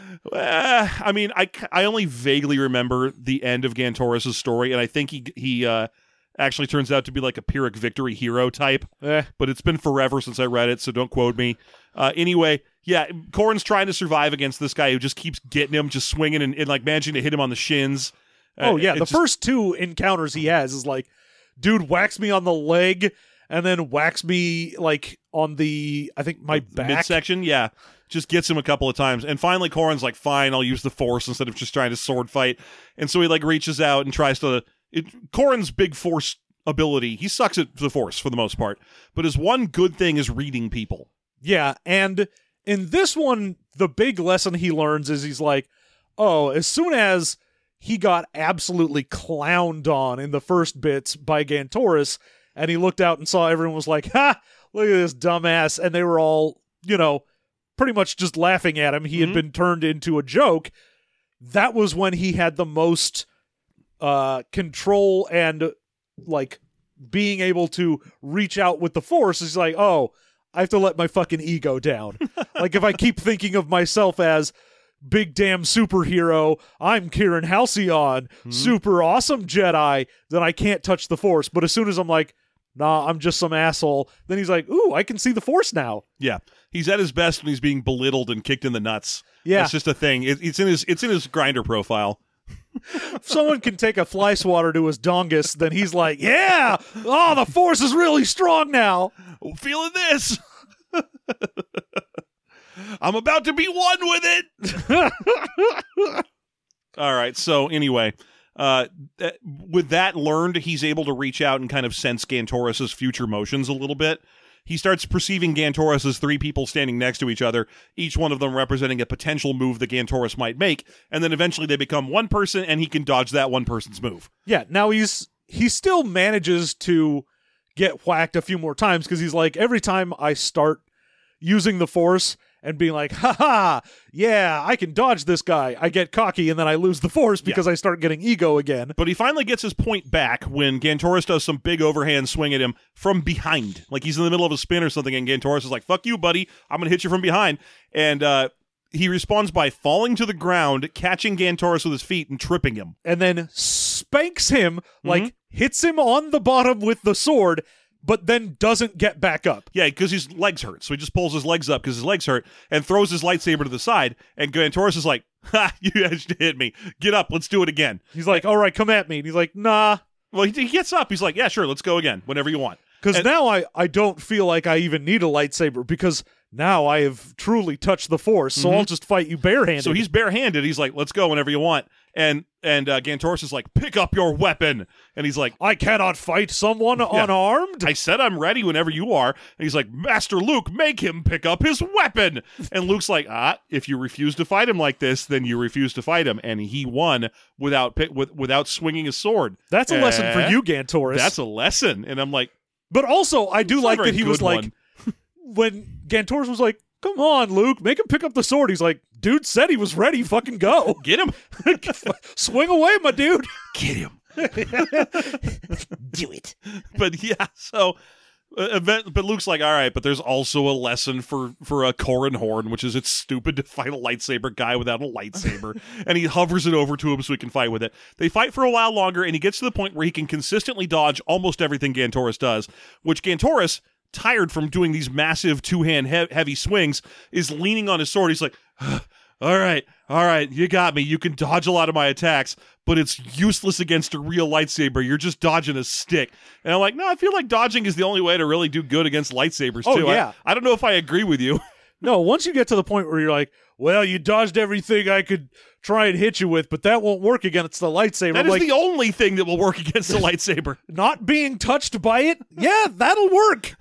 Uh, I mean, I, I only vaguely remember the end of Gantoris' story, and I think he he uh, actually turns out to be like a Pyrrhic victory hero type. Eh. But it's been forever since I read it, so don't quote me. Uh, anyway, yeah, Corran's trying to survive against this guy who just keeps getting him, just swinging and, and like managing to hit him on the shins. Oh, yeah. Uh, The just, first two encounters he has is like, dude whacks me on the leg and then whacks me like on the, I think, my back. midsection. Yeah. Just gets him a couple of times. And finally, Corran's like, fine, I'll use the Force instead of just trying to sword fight. And so he like reaches out and tries to. It, Corran's big Force ability, he sucks at the Force for the most part. But his one good thing is reading people. Yeah. And in this one, the big lesson he learns is he's like, oh, as soon as he got absolutely clowned on in the first bits by Gantoris, and he looked out and saw everyone was like, ha, look at this dumbass, and they were all, you know, pretty much just laughing at him. He mm-hmm. had been turned into a joke. That was when he had the most uh, control and, like, being able to reach out with the Force. He's like, oh, I have to let my fucking ego down. Like, if I keep thinking of myself as big damn superhero, I'm Kieran Halcyon, mm-hmm. super awesome Jedi, then I can't touch the Force. But as soon as I'm like, nah, I'm just some asshole, then he's like, ooh, I can see the Force now. Yeah. He's at his best when he's being belittled and kicked in the nuts. Yeah. It's just a thing. It, it's in his it's in his grinder profile. If someone can take a fly swatter to his dongus, then he's like, yeah, oh, the Force is really strong now. Feeling this. I'm about to be one with it. All right. So anyway, uh, th- with that learned, he's able to reach out and kind of sense Gantoris' future motions a little bit. He starts perceiving Gantoris as three people standing next to each other, each one of them representing a potential move that Gantoris might make, and then eventually they become one person, and he can dodge that one person's move. Yeah, now he's he still manages to get whacked a few more times, because he's like, every time I start using the Force and being like, ha-ha, yeah, I can dodge this guy, I get cocky, and then I lose the Force because yeah. I start getting ego again. But he finally gets his point back when Gantoris does some big overhand swing at him from behind. Like he's in the middle of a spin or something, and Gantoris is like, fuck you, buddy, I'm going to hit you from behind. And uh, he responds by falling to the ground, catching Gantoris with his feet, and tripping him. And then spanks him, like mm-hmm. hits him on the bottom with the sword, but then doesn't get back up. Yeah, because his legs hurt. So he just pulls his legs up because his legs hurt and throws his lightsaber to the side. And Gantoris is like, ha, you guys hit me. Get up. Let's do it again. He's like, all right, come at me. And he's like, nah. Well, he, he gets up. He's like, yeah, sure, let's go again, whenever you want. Because now I, I don't feel like I even need a lightsaber, because now I have truly touched the Force, so mm-hmm. I'll just fight you barehanded. So he's barehanded. He's like, let's go whenever you want. And and uh, Gantoris is like, pick up your weapon. And he's like, I cannot fight someone yeah. unarmed. I said I'm ready whenever you are. And he's like, Master Luke, make him pick up his weapon. And Luke's like, ah, if you refuse to fight him like this, then you refuse to fight him. And he won without with, without swinging his sword. That's a eh, lesson for you, Gantoris. That's a lesson. And I'm like, but also, I do like that he was like, when Gantoris was like, come on, Luke, make him pick up the sword. He's like, dude said he was ready. Fucking go. Get him. Swing away, my dude. Get him. Do it. But yeah, so uh, event, but Luke's like, all right, but there's also a lesson for for a Corran Horn, which is it's stupid to fight a lightsaber guy without a lightsaber, and he hovers it over to him so he can fight with it. They fight for a while longer, and he gets to the point where he can consistently dodge almost everything Gantoris does, which Gantoris, tired from doing these massive two-hand he- heavy swings, is leaning on his sword. He's like, all right, all right, you got me. You can dodge a lot of my attacks, but it's useless against a real lightsaber. You're just dodging a stick. And I'm like, no, I feel like dodging is the only way to really do good against lightsabers, Oh, too. yeah. I, I don't know if I agree with you. No, once you get to the point where you're like, well, you dodged everything I could try and hit you with, but that won't work against the lightsaber. That I'm is like, the only thing that will work against a lightsaber. not being touched by it? Yeah, that'll work.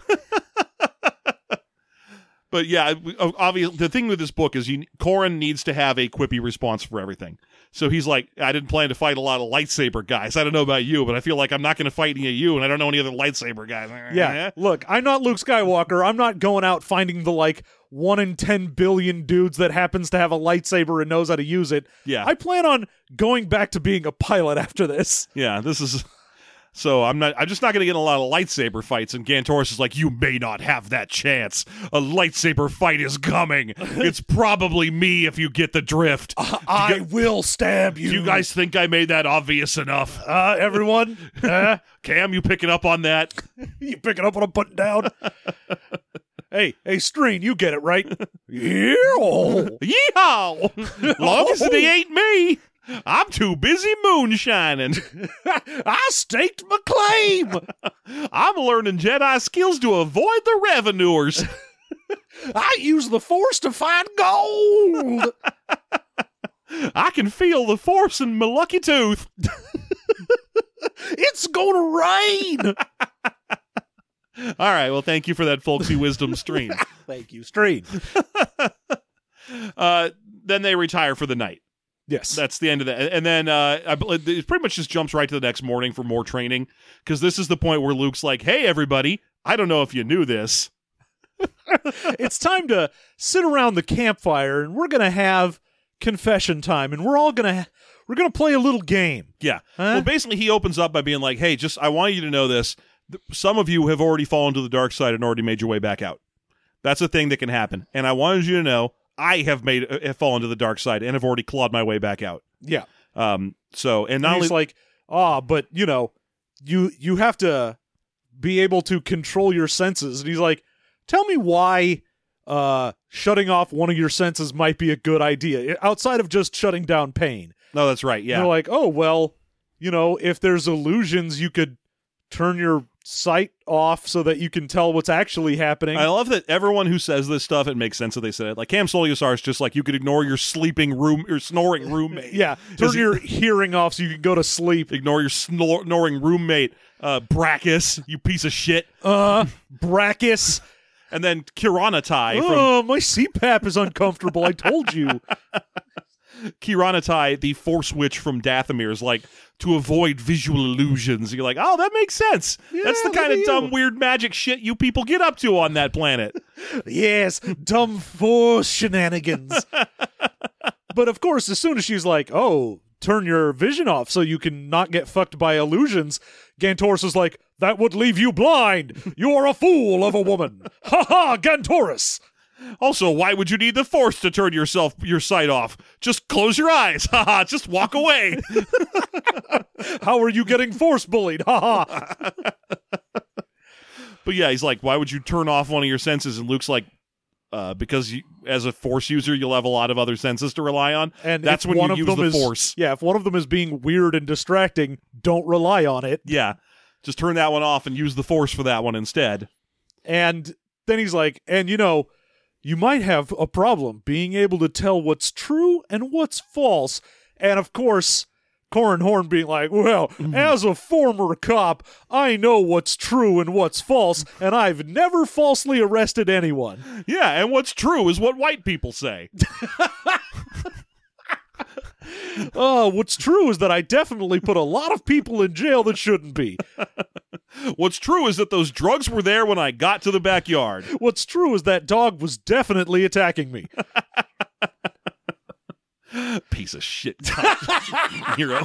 But yeah, obviously, the thing with this book is you, Corran needs to have a quippy response for everything. So he's like, I didn't plan to fight a lot of lightsaber guys. I don't know about you, but I feel like I'm not going to fight any of you, and I don't know any other lightsaber guys. Yeah, look, I'm not Luke Skywalker. I'm not going out finding the, like, one in ten billion dudes that happens to have a lightsaber and knows how to use it. Yeah. I plan on going back to being a pilot after this. Yeah, this is... So I'm not. I'm just not going to get in a lot of lightsaber fights. And Gantoris is like, you may not have that chance. A lightsaber fight is coming. It's probably me if you get the drift. Uh, I you, will stab you. Do you guys think I made that obvious enough? Uh, everyone? Uh, Cam, you picking up on that? you picking up what I'm putting down? Hey, hey, Streen, you get it, right? Yeah. Yeehaw! Long as it ain't me. I'm too busy moonshining. I staked my claim. I'm learning Jedi skills to avoid the revenuers. I use the Force to find gold. I can feel the Force in my lucky tooth. It's gonna rain. All right, well, thank you for that folksy wisdom stream. Thank you, Streen. uh, then they retire for the night. Yes. That's the end of that. And then uh, I, it pretty much just jumps right to the next morning for more training, because this is the point where Luke's like, hey, everybody, I don't know if you knew this. It's time to sit around the campfire, and we're going to have confession time, and we're all going to we're gonna play a little game. Yeah. Huh? Well, basically, he opens up by being like, hey, just I want you to know this. Some of you have already fallen to the dark side and already made your way back out. That's a thing that can happen. And I wanted you to know I have made have fallen to the dark side and have already clawed my way back out. Yeah. Um. So and not And only he's like, ah, but you know, you you have to be able to control your senses. And he's like, tell me why uh, shutting off one of your senses might be a good idea outside of just shutting down pain. no, that's right. And Yeah. they're like, oh well, you know, if there's illusions, you could turn your sight off so that you can tell what's actually happening. I love that everyone who says this stuff, it makes sense that they said it. Like Cam Solusar is just like, you could ignore your sleeping room, your snoring roommate. yeah, turn Is it- your hearing off so you can go to sleep. Ignore your snor- snoring roommate, uh, Brachus, you piece of shit. Uh, Brachus. And then Kiranatai from Oh, my C PAP is uncomfortable. I told you. Kiranatai, the Force Witch from Dathomir, is like, to avoid visual illusions. You're like, oh, that makes sense. Yeah, That's the look kind at of dumb, you. weird magic shit you people get up to on that planet. Yes, dumb force shenanigans. But of course, as soon as she's like, oh, turn your vision off so you can not get fucked by illusions, Gantoris is like, that would leave you blind. You are a fool of a woman. Ha ha, Gantoris. Also, why would you need the Force to turn yourself your sight off? Just close your eyes. Haha, just walk away. How are you getting force bullied? Ha ha. But yeah, he's like, why would you turn off one of your senses? And Luke's like, uh, because you, as a Force user, you'll have a lot of other senses to rely on. And that's if when one you of use them the is, Force. Yeah, if one of them is being weird and distracting, don't rely on it. Yeah, just turn that one off and use the Force for that one instead. And then he's like, and you know, you might have a problem being able to tell what's true and what's false. And of course, Corran Horn being like, well, as a former cop, I know what's true and what's false, and I've never falsely arrested anyone. Yeah, and what's true is what white people say. Oh, what's true is that I definitely put a lot of people in jail that shouldn't be. What's true is that those drugs were there when I got to the backyard. What's true is that dog was definitely attacking me. Piece of shit. Hero.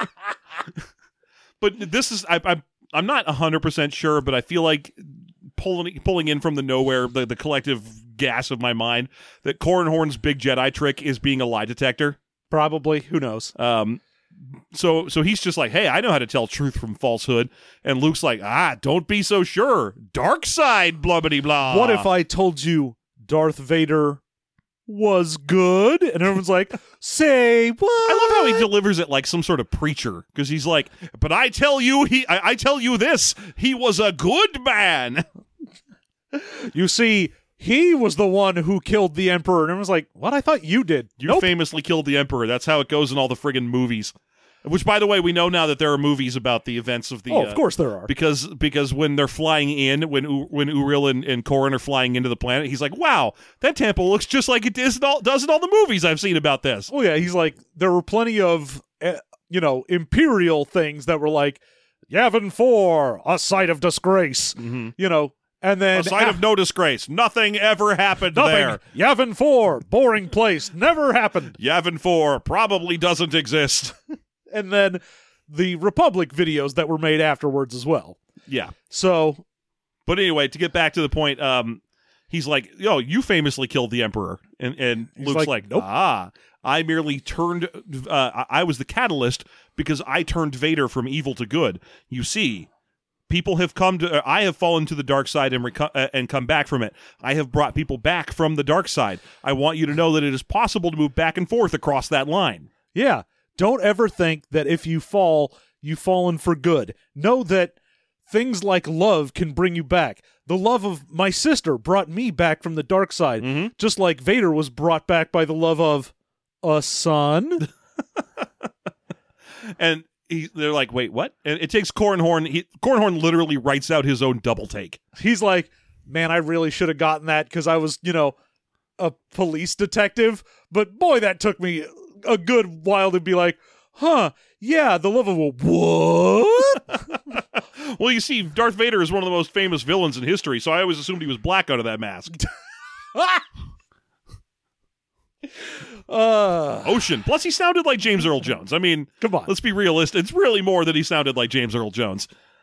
But this is, I, I, I'm not one hundred percent sure, but I feel like pulling pulling in from the nowhere, the, the collective gas of my mind, that Corran big Jedi trick is being a lie detector. Probably. Who knows? Um, so so he's just like, hey, I know how to tell truth from falsehood. And Luke's like, ah, don't be so sure. Dark side, blubbity blah. What if I told you Darth Vader was good? And everyone's like, say what? I love how he delivers it like some sort of preacher, because he's like, but I tell you, he, I, I tell you this, he was a good man. You see, he was the one who killed the Emperor. And everyone's like, what? I thought you did. You Nope. famously killed the Emperor. That's how it goes in all the friggin' movies. Which, by the way, we know now that there are movies about the events of the. Oh, uh, of course there are. Because because when they're flying in, when U- when Uriel and, and Corran are flying into the planet, he's like, "Wow, that temple looks just like it does in all, does in all the movies I've seen about this." Oh yeah, he's like, there were plenty of, uh, you know, imperial things that were like, Yavin four, a site of disgrace, Mm-hmm. you know, and then A site ah, of no disgrace. Nothing ever happened nothing. there. Yavin four, boring place, never happened. Yavin four probably doesn't exist. And then the Republic videos that were made afterwards as well. Yeah. So, But anyway, to get back to the point, um, he's like, yo, you famously killed the Emperor. And, and He's Luke's like, like, nope. ah, I merely turned, uh, I I was the catalyst because I turned Vader from evil to good. You see, people have come to, uh, I have fallen to the dark side and, reco- uh, and come back from it. I have brought people back from the dark side. I want you to know that it is possible to move back and forth across that line. yeah, don't ever think that if you fall, you've fallen for good. Know that things like love can bring you back. The love of my sister brought me back from the dark side, Mhm. just like Vader was brought back by the love of a son. And he, they're like, wait, what? And it takes Corran he Corran literally writes out his own double take. He's like, man, I really should have gotten that because I was, you know, a police detective. But boy, that took me a good while to be like, huh, yeah, the love of a what? Well, you see, Darth Vader is one of the most famous villains in history, so I always assumed he was black under that mask. uh, Ocean. Plus, he sounded like James Earl Jones. I mean, come on. let's be realistic. It's really more that he sounded like James Earl Jones.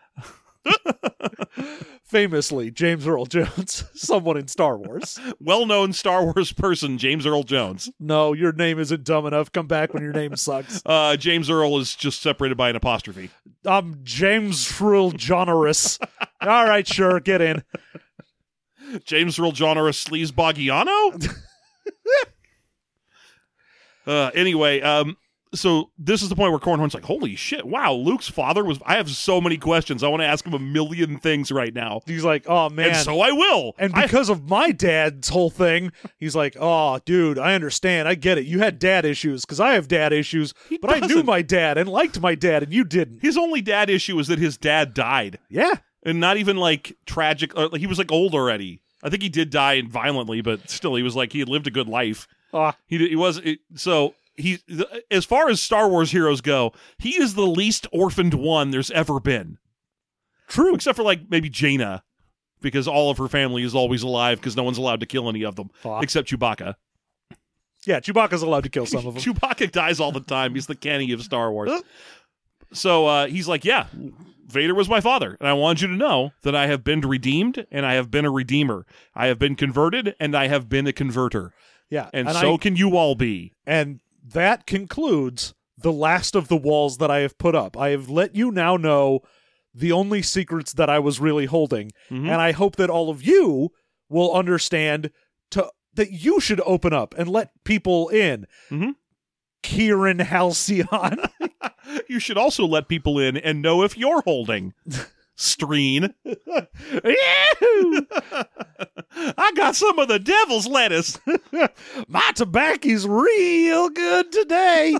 Famously, James Earl Jones, someone in Star Wars. Well-known Star Wars person, James Earl Jones. No, your name isn't dumb enough. Come back when your name sucks. Uh, James Earl is just separated by an apostrophe. I'm James Earl Jonorous. All right, sure, get in. James Earl Jonorous Sleaze Boggiano? uh, anyway, um, so this is the point where Cornhorn's like, holy shit, wow, Luke's father was... I have so many questions. I want to ask him a million things right now. He's like, oh, man. And so I will. And I- because of my dad's whole thing, he's like, oh, dude, I understand. I get it. You had dad issues because I have dad issues, He but I knew doesn't. my dad and liked my dad, and you didn't. His only dad issue is that his dad died. Yeah. And not even, like, tragic. Uh, he was, like, old already. I think he did die violently, but still, he was, like, he had lived a good life. Ah, He, did- he was... It, so... He, th- as far as Star Wars heroes go, he is the least orphaned one there's ever been. true. Except for, like, maybe Jaina, because all of her family is always alive because no one's allowed to kill any of them, Ah. except Chewbacca. Yeah, Chewbacca's allowed to kill some of them. Chewbacca dies all the time. He's the Kenny of Star Wars. So uh, he's like, yeah, Vader was my father, and I want you to know that I have been redeemed, and I have been a redeemer. I have been converted, and I have been a converter. Yeah. And, so I, can you all be. and that concludes the last of the walls that I have put up. I have let you now know the only secrets that I was really holding. Mhm. And I hope that all of you will understand to that you should open up and let people in. Mhm. Kieran Halcyon. You should also let people in and know if you're holding. Streen. Yahoo! I got some of the devil's lettuce. My tobacco's real good today.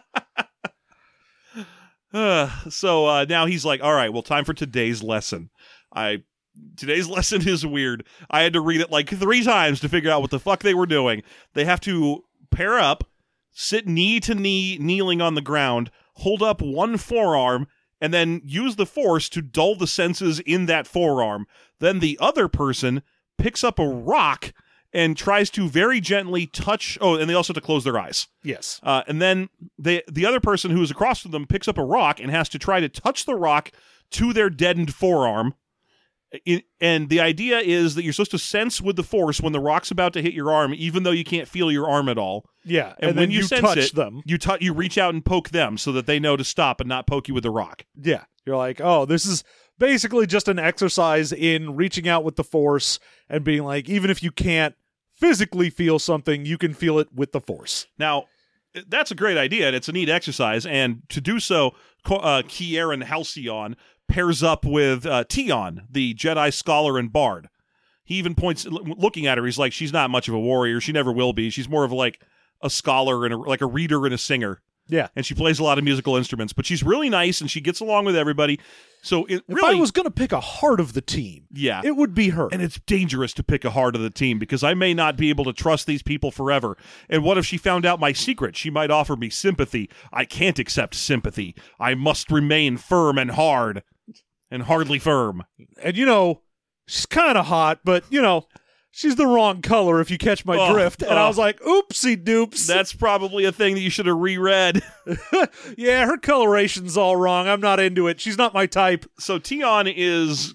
Uh, so uh, now he's like, all right, well, time for today's lesson. I Today's lesson is weird. I had to read it like three times to figure out what the fuck they were doing. They have to pair up, sit knee to knee, kneeling on the ground, hold up one forearm, and then use the force to dull the senses in that forearm. Then the other person picks up a rock and tries to very gently touch. Oh, and they also have to close their eyes. Yes. Uh, and then they, the other person who is across from them picks up a rock and has to try to touch the rock to their deadened forearm. In, and the idea is that you're supposed to sense with the force when the rock's about to hit your arm, even though you can't feel your arm at all. Yeah, And, and, when then you, you sense touch it, them. you tu- you reach out and poke them so that they know to stop and not poke you with the rock. Yeah, you're like, oh, this is basically just an exercise in reaching out with the force and being like, even if you can't physically feel something, you can feel it with the force. Now, that's a great idea, and it's a neat exercise. And to do so, uh, Kieran Halcyon pairs up with uh, Tion, the Jedi scholar and bard. He even points, looking at her, he's like, she's not much of a warrior. She never will be. She's more of like a scholar and a, like a reader and a singer. Yeah. And she plays a lot of musical instruments, but she's really nice and she gets along with everybody. So it If really, I was going to pick a heart of the team, yeah. it would be her. And it's dangerous to pick a heart of the team because I may not be able to trust these people forever. And what if she found out my secret? She might offer me sympathy. I can't accept sympathy. I must remain firm and hard. And hardly firm. And, you know, she's kind of hot, but, you know, she's the wrong color if you catch my Oh, drift. And oh. I was like, oopsie doops. That's probably a thing that you should have reread. Yeah, her coloration's all wrong. I'm not into it. She's not my type. So Tion is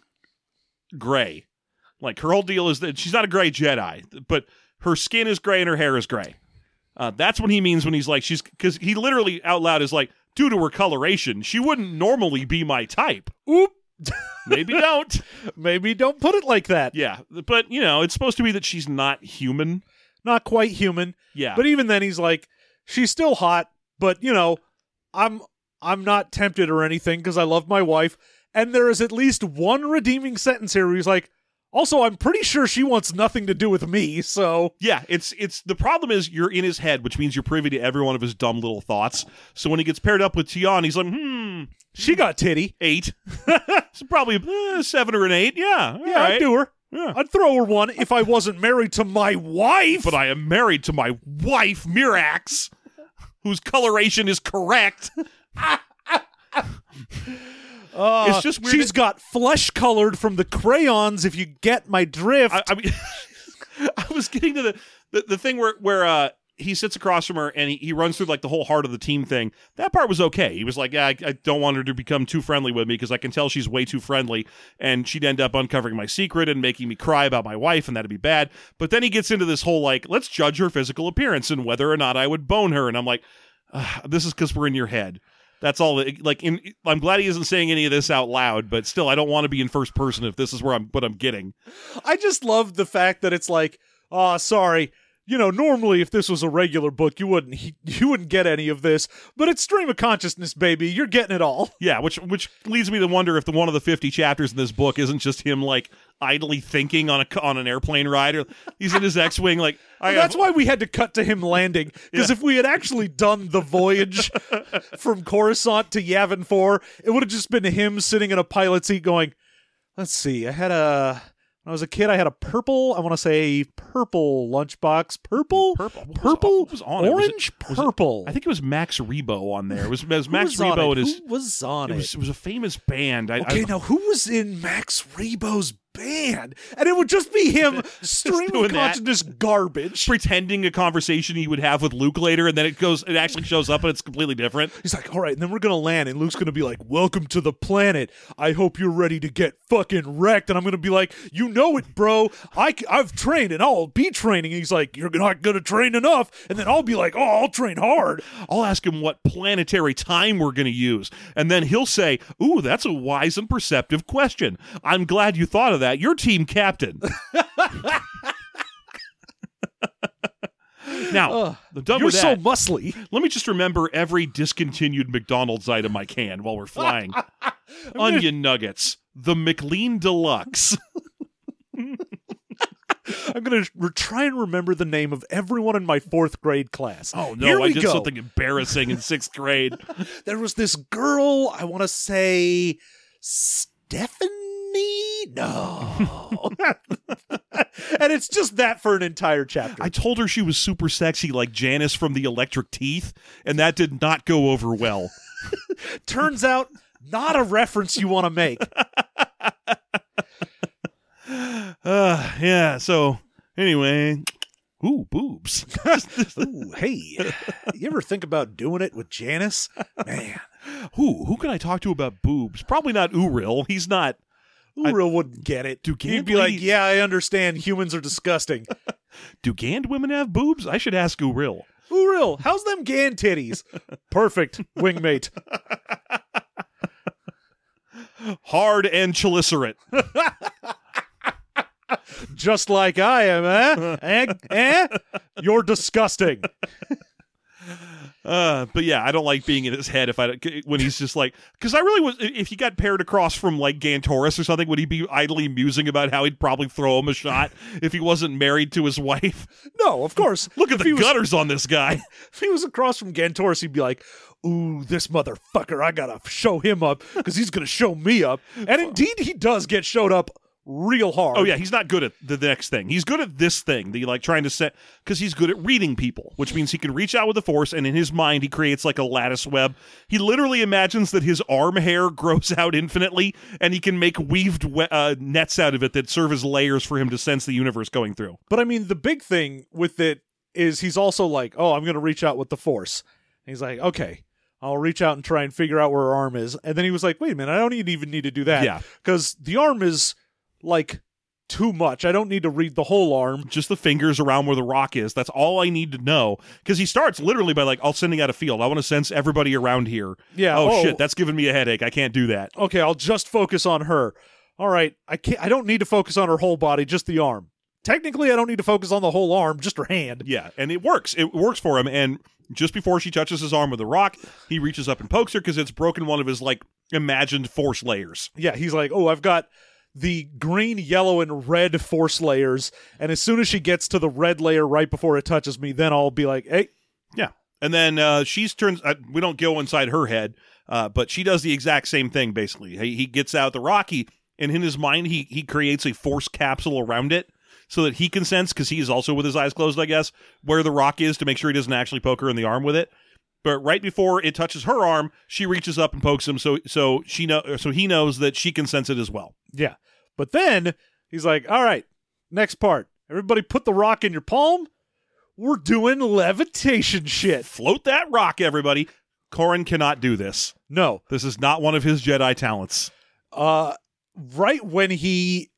gray. Like, her whole deal is that she's not a gray Jedi, but her skin is gray and her hair is gray. Uh, that's what he means when he's like, she's, because he literally out loud is like, due to her coloration, she wouldn't normally be my type. Oop. Maybe don't. Maybe don't put it like that. Yeah, but, you know, it's supposed to be that she's not human. Not quite human. Yeah. But even then, he's like, she's still hot, but, you know, I'm I'm not tempted or anything because I love my wife. And there is at least one redeeming sentence here where he's like, also, I'm pretty sure she wants nothing to do with me, so... Yeah, it's it's the problem is you're in his head, which means you're privy to every one of his dumb little thoughts. So when he gets paired up with Tion, he's like, hmm, She got titty. eight. It's probably uh, seven or an eight. Yeah, all Yeah, right. I'd do her. Yeah. I'd throw her one if I wasn't married to my wife. But I am married to my wife, Mirax, whose coloration is correct. Uh, It's just weird She's that- got flesh colored from the crayons, if you get my drift. I, I mean, I was getting to the, the, the thing where, where uh, he sits across from her and he, he runs through like the whole heart of the team thing. That part was okay. He was like, yeah, I, I don't want her to become too friendly with me because I can tell she's way too friendly and she'd end up uncovering my secret and making me cry about my wife and that'd be bad. But then he gets into this whole like, let's judge her physical appearance and whether or not I would bone her. And I'm like, this is because we're in your head. That's all. That, like, in, I'm glad he isn't saying any of this out loud, but still, I don't want to be in first person if this is where I'm what I'm getting. I just love the fact that it's like, oh, sorry. You know, normally if this was a regular book, you wouldn't he, you wouldn't get any of this. But it's stream of consciousness, baby. You're getting it all. Yeah, which which leads me to wonder if the one of the fifty chapters in this book isn't just him like idly thinking on a on an airplane ride, or he's in his X-wing like. I That's have, why we had to cut to him landing. Because Yeah. if we had actually done the voyage from Coruscant to Yavin four, it would have just been him sitting in a pilot seat going, let's see, I had a... When I was a kid, I had a purple, I want to say purple lunchbox. Purple? Purple. What was- Purple? what was on it? Was it- Orange? was it- purple. I think it was Max Rebo on there. It was, it was Who Max was on Rebo it? and his. Who was on It it? was, it was a famous band. I, Okay, I, now who was in Max Rebo's band? And it would just be him stream doing of that. consciousness garbage. pretending a conversation he would have with Luke later, and then it goes, it actually shows up, and it's completely different. He's like, all right, and then we're going to land, and Luke's going to be like, welcome to the planet. I hope you're ready to get fucking wrecked. And I'm going to be like, you know it, bro. I, I've trained, and I'll be training. And he's like, you're not going to train enough. And then I'll be like, oh, I'll train hard. I'll ask him what planetary time we're going to use, and then he'll say, ooh, that's a wise and perceptive question. I'm glad you thought of that. You're team captain. Now, Ugh, I'm done you're with so that. muscly. Let me just remember every discontinued McDonald's item I can while we're flying. Onion nuggets, the McLean Deluxe. I'm going to re- try and remember the name of everyone in my fourth grade class. Oh, no, Here I we did go. something embarrassing in sixth grade. There was this girl, I want to say Stephanie? No. And it's just that for an entire chapter. I told her she was super sexy like Janice from the Electric Teeth, and that did not go over well. Turns out not a reference you want to make. uh, yeah, so anyway, ooh, boobs. Ooh, hey, you ever think about doing it with Janice? Man. Who who can I talk to about boobs? Probably not Uril. He's not. Uriel wouldn't get it. Do He'd be like, yeah, I understand. Humans are disgusting. Do Gand women have boobs? I should ask Uril. Uriel, how's them Gan titties? Perfect, wingmate. Hard and chelicerate. Just like I am, eh? eh? Eh? You're disgusting. Uh, but yeah, I don't like being in his head if I when he's just like, because I really was. If he got paired across from like Gantoris or something, would he be idly musing about how he'd probably throw him a shot if he wasn't married to his wife? No, of course. Look at If the he was- gutters on this guy. If he was across from Gantoris, he'd be like, ooh, this motherfucker, I gotta show him up because he's gonna show me up. And indeed, he does get showed up real hard. Oh yeah, he's not good at the next thing. He's good at this thing. The like trying to set because he's good at reading people, which means he can reach out with the Force, and in his mind, he creates like a lattice web. He literally imagines that his arm hair grows out infinitely, and he can make weaved we- uh, nets out of it that serve as layers for him to sense the universe going through. But I mean, the big thing with it is he's also like, oh, I'm gonna reach out with the Force. And he's like, okay, I'll reach out and try and figure out where her arm is. And then he was like, wait a minute, I don't even need to do that. Yeah. Because the arm is like too much. I don't need to read the whole arm. Just the fingers around where the rock is. That's all I need to know. Because he starts literally by like, I'll sending out a field. I want to sense everybody around here. Yeah. Oh, oh, shit, that's giving me a headache. I can't do that. Okay, I'll just focus on her. All right, I can't. I don't need to focus on her whole body, just the arm. Technically, I don't need to focus on the whole arm, just her hand. Yeah, and it works. It works for him. And just before she touches his arm with a rock, he reaches up and pokes her because it's broken one of his like imagined force layers. Yeah, he's like, oh, I've got the green, yellow, and red force layers, and as soon as she gets to the red layer right before it touches me, then I'll be like, hey. Yeah. And then uh, she's turns. Uh, we don't go inside her head, uh, but she does the exact same thing. Basically, he, he gets out the rock, he, and in his mind, he he creates a force capsule around it so that he can sense, because he is also with his eyes closed, I guess, where the rock is to make sure he doesn't actually poke her in the arm with it. But right before it touches her arm, she reaches up and pokes him, so so she know so he knows that she can sense it as well. Yeah. But then he's like, all right, next part. Everybody put the rock in your palm. We're doing levitation shit. Float that rock, everybody. Corran cannot do this. No. This is not one of his Jedi talents. Uh, right when he,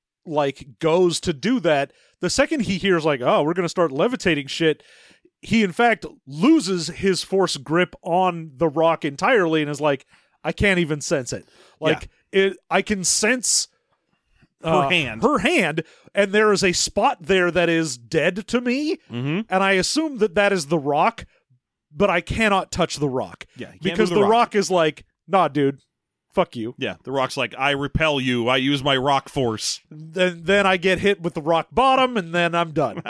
like, goes to do that, the second he hears, like, oh, we're going to start levitating shit, he, in fact, loses his force grip on the rock entirely and is like, I can't even sense it. Like, it, I can sense Her uh, hand. her hand, and there is a spot there that is dead to me, Mm-hmm. and I assume that that is the rock, but I cannot touch the rock. Yeah, you can't because move the the rock. rock. is like, nah, dude, fuck you. Yeah, the rock's like, I repel you. I use my rock force. Then, then I get hit with the rock bottom, and then I'm done.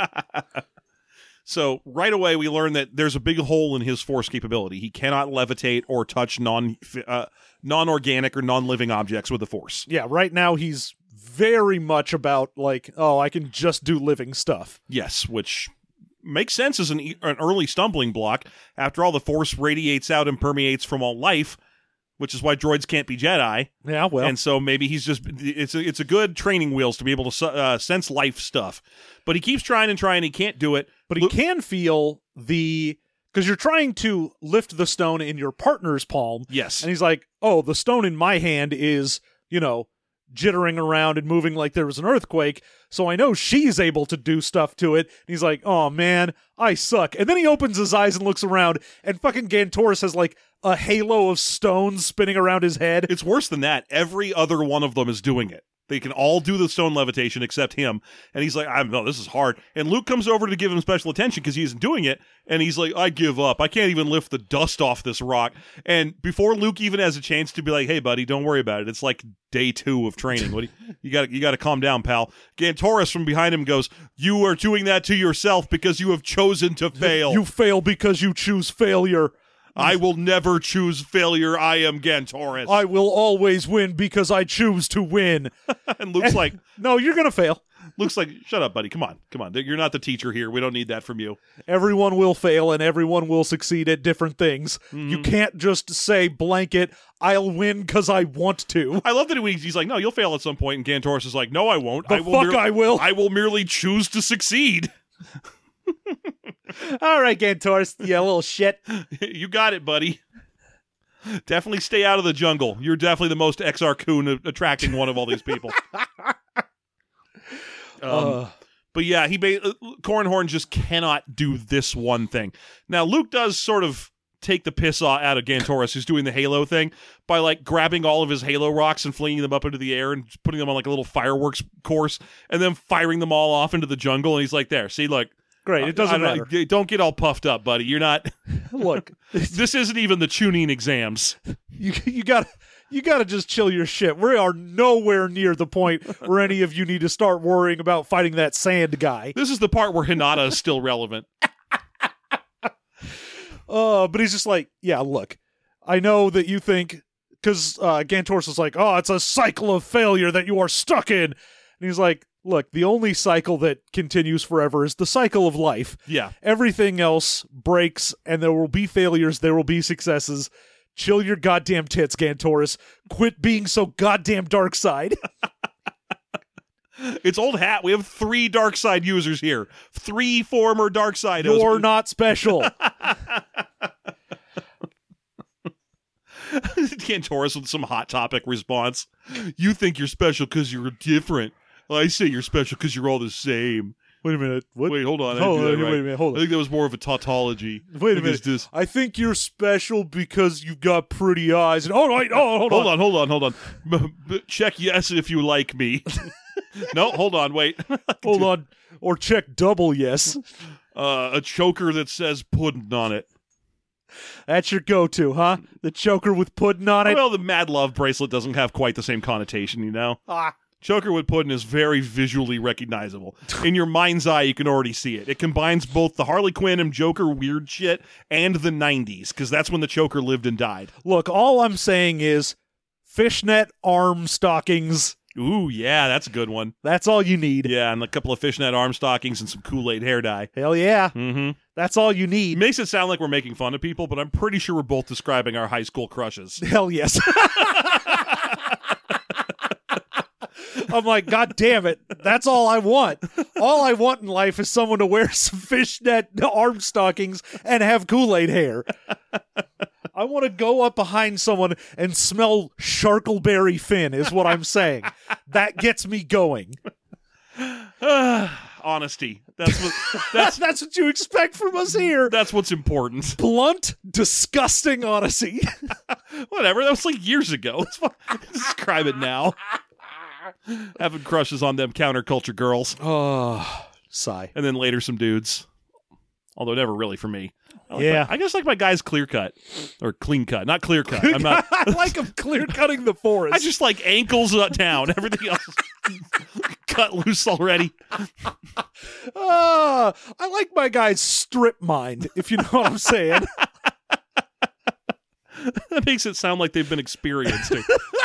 So right away, we learn that there's a big hole in his force capability. He cannot levitate or touch non uh, non-organic or non-living objects with the force. Yeah, right now he's very much about, like, oh, I can just do living stuff. Yes, which makes sense as an, e- an early stumbling block. After all, the force radiates out and permeates from all life, which is why droids can't be Jedi. Yeah, well. And so maybe he's just it's a, it's a good training wheels to be able to uh, sense life stuff. But he keeps trying and trying. He can't do it. But he can feel the... Because you're trying to lift the stone in your partner's palm. Yes. And he's like, oh, the stone in my hand is, you know, jittering around and moving like there was an earthquake. So I know she's able to do stuff to it. And he's like, oh, man, I suck. And then he opens his eyes and looks around, and fucking Gantoris has, like, a halo of stones spinning around his head. It's worse than that. Every other one of them is doing it. They can all do the stone levitation except him. And he's like, I don't know, this is hard. And Luke comes over to give him special attention because he isn't doing it. And he's like, I give up. I can't even lift the dust off this rock. And before Luke even has a chance to be like, hey, buddy, don't worry about it. It's like day two of training. What do you, you got you got to calm down, pal. Gantoris from behind him goes, you are doing that to yourself because you have chosen to fail. You fail because you choose failure. I will never choose failure. I am Gantoris. I will always win because I choose to win. and Luke's like, No, you're going to fail. Luke's like, shut up, buddy. Come on. Come on. You're not the teacher here. We don't need that from you. Everyone will fail and everyone will succeed at different things. Mm-hmm. You can't just say blanket, I'll win because I want to. I love that he- he's like, no, you'll fail at some point, and Gantoris is like, no, I won't. The I will fuck merely- I will. I will merely choose to succeed. All right, Gantoris, you little shit. You got it, buddy. Definitely stay out of the jungle. You're definitely the most Exar Kun attracting one of all these people. um, Uh. but yeah, he ba- uh, Cornhorn just cannot do this one thing. Now, Luke does sort of take the piss out of Gantoris, who's doing the Halo thing, by like grabbing all of his Halo rocks and flinging them up into the air and putting them on like a little fireworks course, and then firing them all off into the jungle. And he's like, "There, see, look." Great, it doesn't I- I- matter. Don't get all puffed up, buddy. You're not. Look, This isn't even the tuning exams. you you got you got to just chill your shit. We are nowhere near the point where any of you need to start worrying about fighting that sand guy. This is the part where Hinata is still relevant. Uh, but he's just like, yeah, look, I know that you think, because uh, Gantoris is like, oh, it's a cycle of failure that you are stuck in. And he's like, look, the only cycle that continues forever is the cycle of life. Yeah. Everything else breaks, and there will be failures, there will be successes. Chill your goddamn tits, Gantoris. Quit being so goddamn dark side. It's old hat. We have three dark side users here. Three former dark side. You're not special. Gantoris with some hot topic response. You think you're special because you're different. I say you're special because you're all the same. Wait a minute. What? Wait, hold on. I Hold didn't do on, that wait right. a minute, hold I on. think that was more of a tautology. Wait a Because minute. this- I think you're special because you've got pretty eyes. And oh, wait, oh, hold, Hold on, hold on, hold on. B- b- check yes if you like me. No, hold on, wait. Hold on. Or check double yes. Uh, a choker that says pudding on it. That's your go-to, huh? The choker with pudding on it. Well, the Mad Love bracelet doesn't have quite the same connotation, you know? Ah. Choker with pudding is very visually recognizable. In your mind's eye, you can already see it. It combines both the Harley Quinn and Joker weird shit and the nineties, because that's when the Choker lived and died. Look, all I'm saying is fishnet arm stockings. Ooh, yeah, that's a good one. That's all you need. Yeah, and a couple of fishnet arm stockings and some Kool-Aid hair dye. Hell yeah. Mm-hmm. That's all you It need. makes it sound like we're making fun of people, but I'm pretty sure we're both describing our high school crushes. Hell yes. I'm like, God damn it. That's all I want. All I want in life is someone to wear some fishnet arm stockings and have Kool-Aid hair. I want to go up behind someone and smell Sharkleberry Finn is what I'm saying. That gets me going. Honesty. That's what That's that's what you expect from us here. that's what's important. Blunt, disgusting honesty. Whatever, that was like years ago. Let's fu- describe it now. Having crushes on them counterculture girls. Oh, sigh. And then later some dudes. Although never really for me. I like Yeah. my- I just like my guys clear cut. Or clean cut. Not clear cut. I'm not I like him clear cutting the forest. I just like ankles down. Everything else cut loose already. Ah, I like my guys strip mined, if you know what I'm saying. That makes it sound like they've been experienced.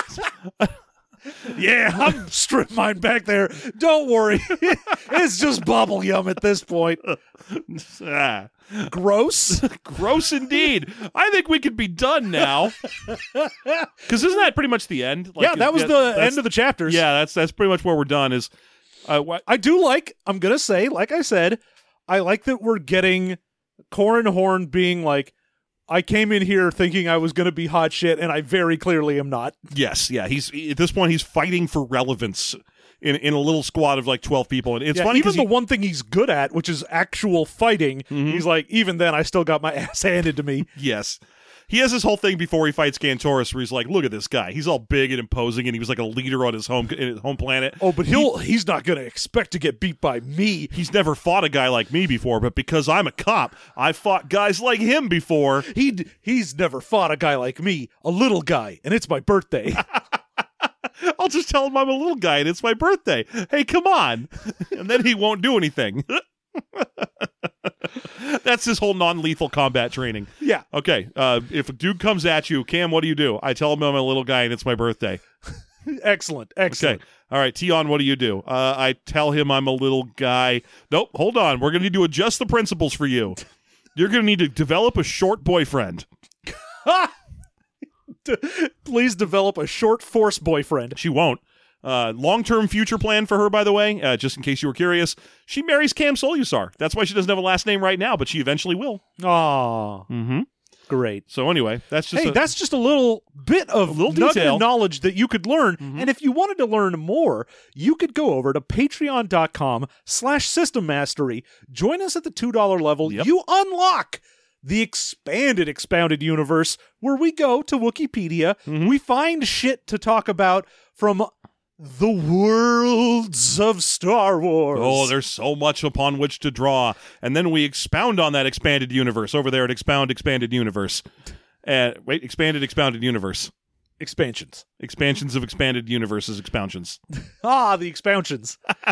Yeah, I'm strip mined back there. Don't worry. It's just bubble yum at this point. Ah, Gross. gross indeed. I think we could be done now. Because isn't that pretty much the end? Like, yeah, that was the that's- end of the chapters. Yeah, that's that's pretty much where we're done. Is uh, what? I do like, I'm going to say, like I said, I like that we're getting Corran Horn being like, I came in here thinking I was going to be hot shit, and I very clearly am not. Yes, yeah. He's at this point he's fighting for relevance in in a little squad of like twelve people, and it's Yeah, funny even because the one thing he's good at, which is actual fighting, Mhm. he's like, even then, I still got my ass handed to me. yes. He has this whole thing before he fights Gantoris where he's like, look at this guy. He's all big and imposing, and he was like a leader on his home in his home planet. Oh, but he'll he's not going to expect to get beat by me. He's never fought a guy like me before, but because I'm a cop, I've fought guys like him before. He he's never fought a guy like me, a little guy, and it's my birthday. I'll just tell him I'm a little guy and it's my birthday. Hey, come on. And then he won't do anything. That's his whole non-lethal combat training. Yeah. Okay, uh, if a dude comes at you, Cam, what do you do? I tell him I'm a little guy and it's my birthday. Excellent. Okay. Excellent. All right, Tion, what do you do? Uh, I tell him I'm a little guy. Nope, hold on. We're going to need to adjust the principles for you. You're going to need to develop a short boyfriend. Please develop a short force boyfriend. She won't. Uh, long-term future plan for her, by the way, uh, just in case you were curious, she marries Cam Solusar. That's why she doesn't have a last name right now, but she eventually will. Aw. Mm-hmm. Great. So anyway, that's just Hey, a, that's just a little bit of little nugget detail. of knowledge that you could learn. Mhm. And if you wanted to learn more, you could go over to patreon.com slash system mastery. Join us at the two dollar level. Yep. You unlock the expanded expounded universe where we go to Wikipedia. Mhm. We find shit to talk about from the worlds of Star Wars. Oh, there's so much upon which to draw. And then we expound on that expanded universe over there at Expound Expanded Universe. Uh, wait, Expanded Expounded Universe. expansions. Expansions of Expanded Universes, expansions. Ah, the expansions.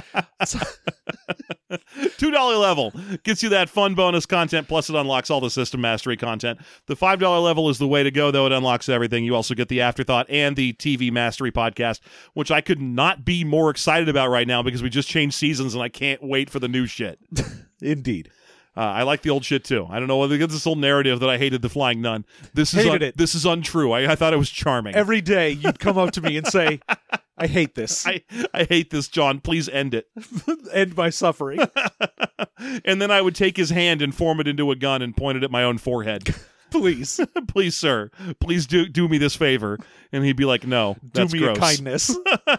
two dollar level gets you that fun bonus content, plus it unlocks all the system mastery content. The five dollar level is the way to go, though. It unlocks everything. You also get the Afterthought and the T V Mastery podcast, which I could not be more excited about right now because we just changed seasons and I can't wait for the new shit. Indeed. Uh, I like the old shit too. I don't know whether it's this whole narrative that I hated the Flying Nun. This is Hated un- it. This is untrue. I, I thought it was charming. Every day you'd come up to me and say, I hate this. I, I hate this, John. Please end it. End my suffering. And then I would take his hand and form it into a gun and point it at my own forehead. Please. Please, sir, please do do me this favor. And he'd be like, no, that's Do me gross. a kindness.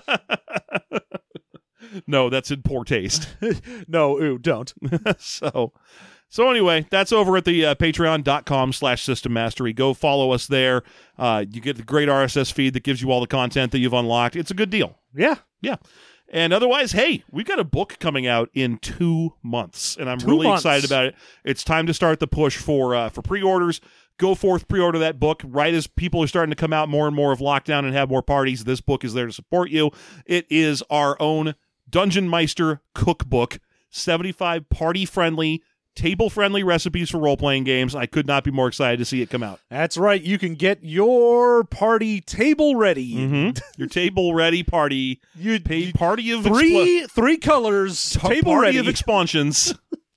No, that's in poor taste. No, ooh, don't. so so anyway, that's over at the uh, patreon.com slash system mastery. Go follow us there. Uh, you get the great R S S feed that gives you all the content that you've unlocked. It's a good deal. Yeah. Yeah. And otherwise, hey, we've got a book coming out in two months, and I'm Two really months. excited about it. It's time to start the push for uh, for pre-orders. Go forth, pre-order that book right as people are starting to come out more and more of lockdown and have more parties. This book is there to support you. It is our own Dungeon Meister cookbook, seventy-five party-friendly, table-friendly recipes for role-playing games. I could not be more excited to see it come out. That's right. You can get your party table ready. Mm-hmm. Your table-ready party, You, pay you- party of three three colors, explo- table party ready. of expansions.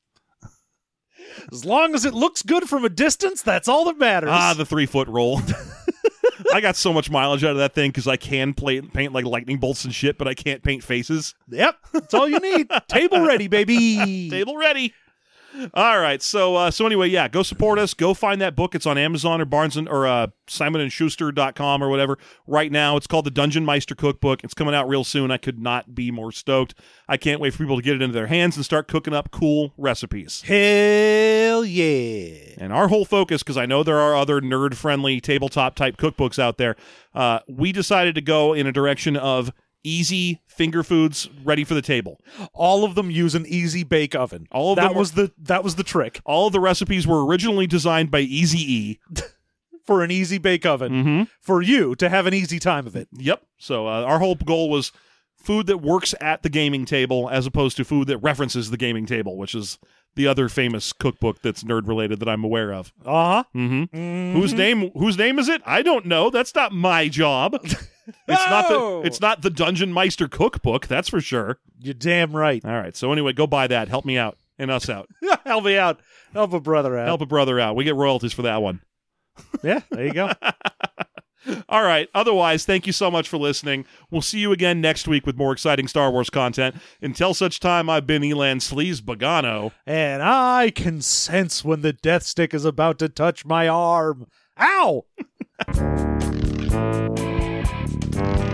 As long as it looks good from a distance, that's all that matters. Ah, the three-foot roll. I got so much mileage out of that thing because I can play, paint like lightning bolts and shit, but I can't paint faces. Yep, that's all you need. Table ready, baby. Table ready. All right, so uh, so anyway, yeah, go support us. Go find that book. It's on Amazon or Barnes and or uh, Simon and Schuster dot com or whatever. Right now, it's called the Dungeon Meister Cookbook. It's coming out real soon. I could not be more stoked. I can't wait for people to get it into their hands and start cooking up cool recipes. Hell yeah. And our whole focus, because I know there are other nerd-friendly tabletop-type cookbooks out there, uh, we decided to go in a direction of easy finger foods ready for the table. All of them use an easy bake oven. All of that them was the that was the trick All of the recipes were originally designed by Easy-E. for an easy bake oven Mm-hmm. for you to have an easy time of it. Yep. So uh, our whole goal was food that works at the gaming table as opposed to food that references the gaming table, which is the other famous cookbook that's nerd-related that I'm aware of. Uh-huh. Mm-hmm. Mhm. Whose name Whose name is it? I don't know. That's not my job. It's not No! the It's not the Dungeon Meister cookbook, that's for sure. You're damn right. All right. So anyway, go buy that. Help me out and us out. Help me out. Help a brother out. Help a brother out. We get royalties for that one. Yeah, there you go. All right. Otherwise, thank you so much for listening. We'll see you again next week with more exciting Star Wars content. Until such time, I've been Elan Sleaze Bogano. And I can sense when the death stick is about to touch my arm. Ow!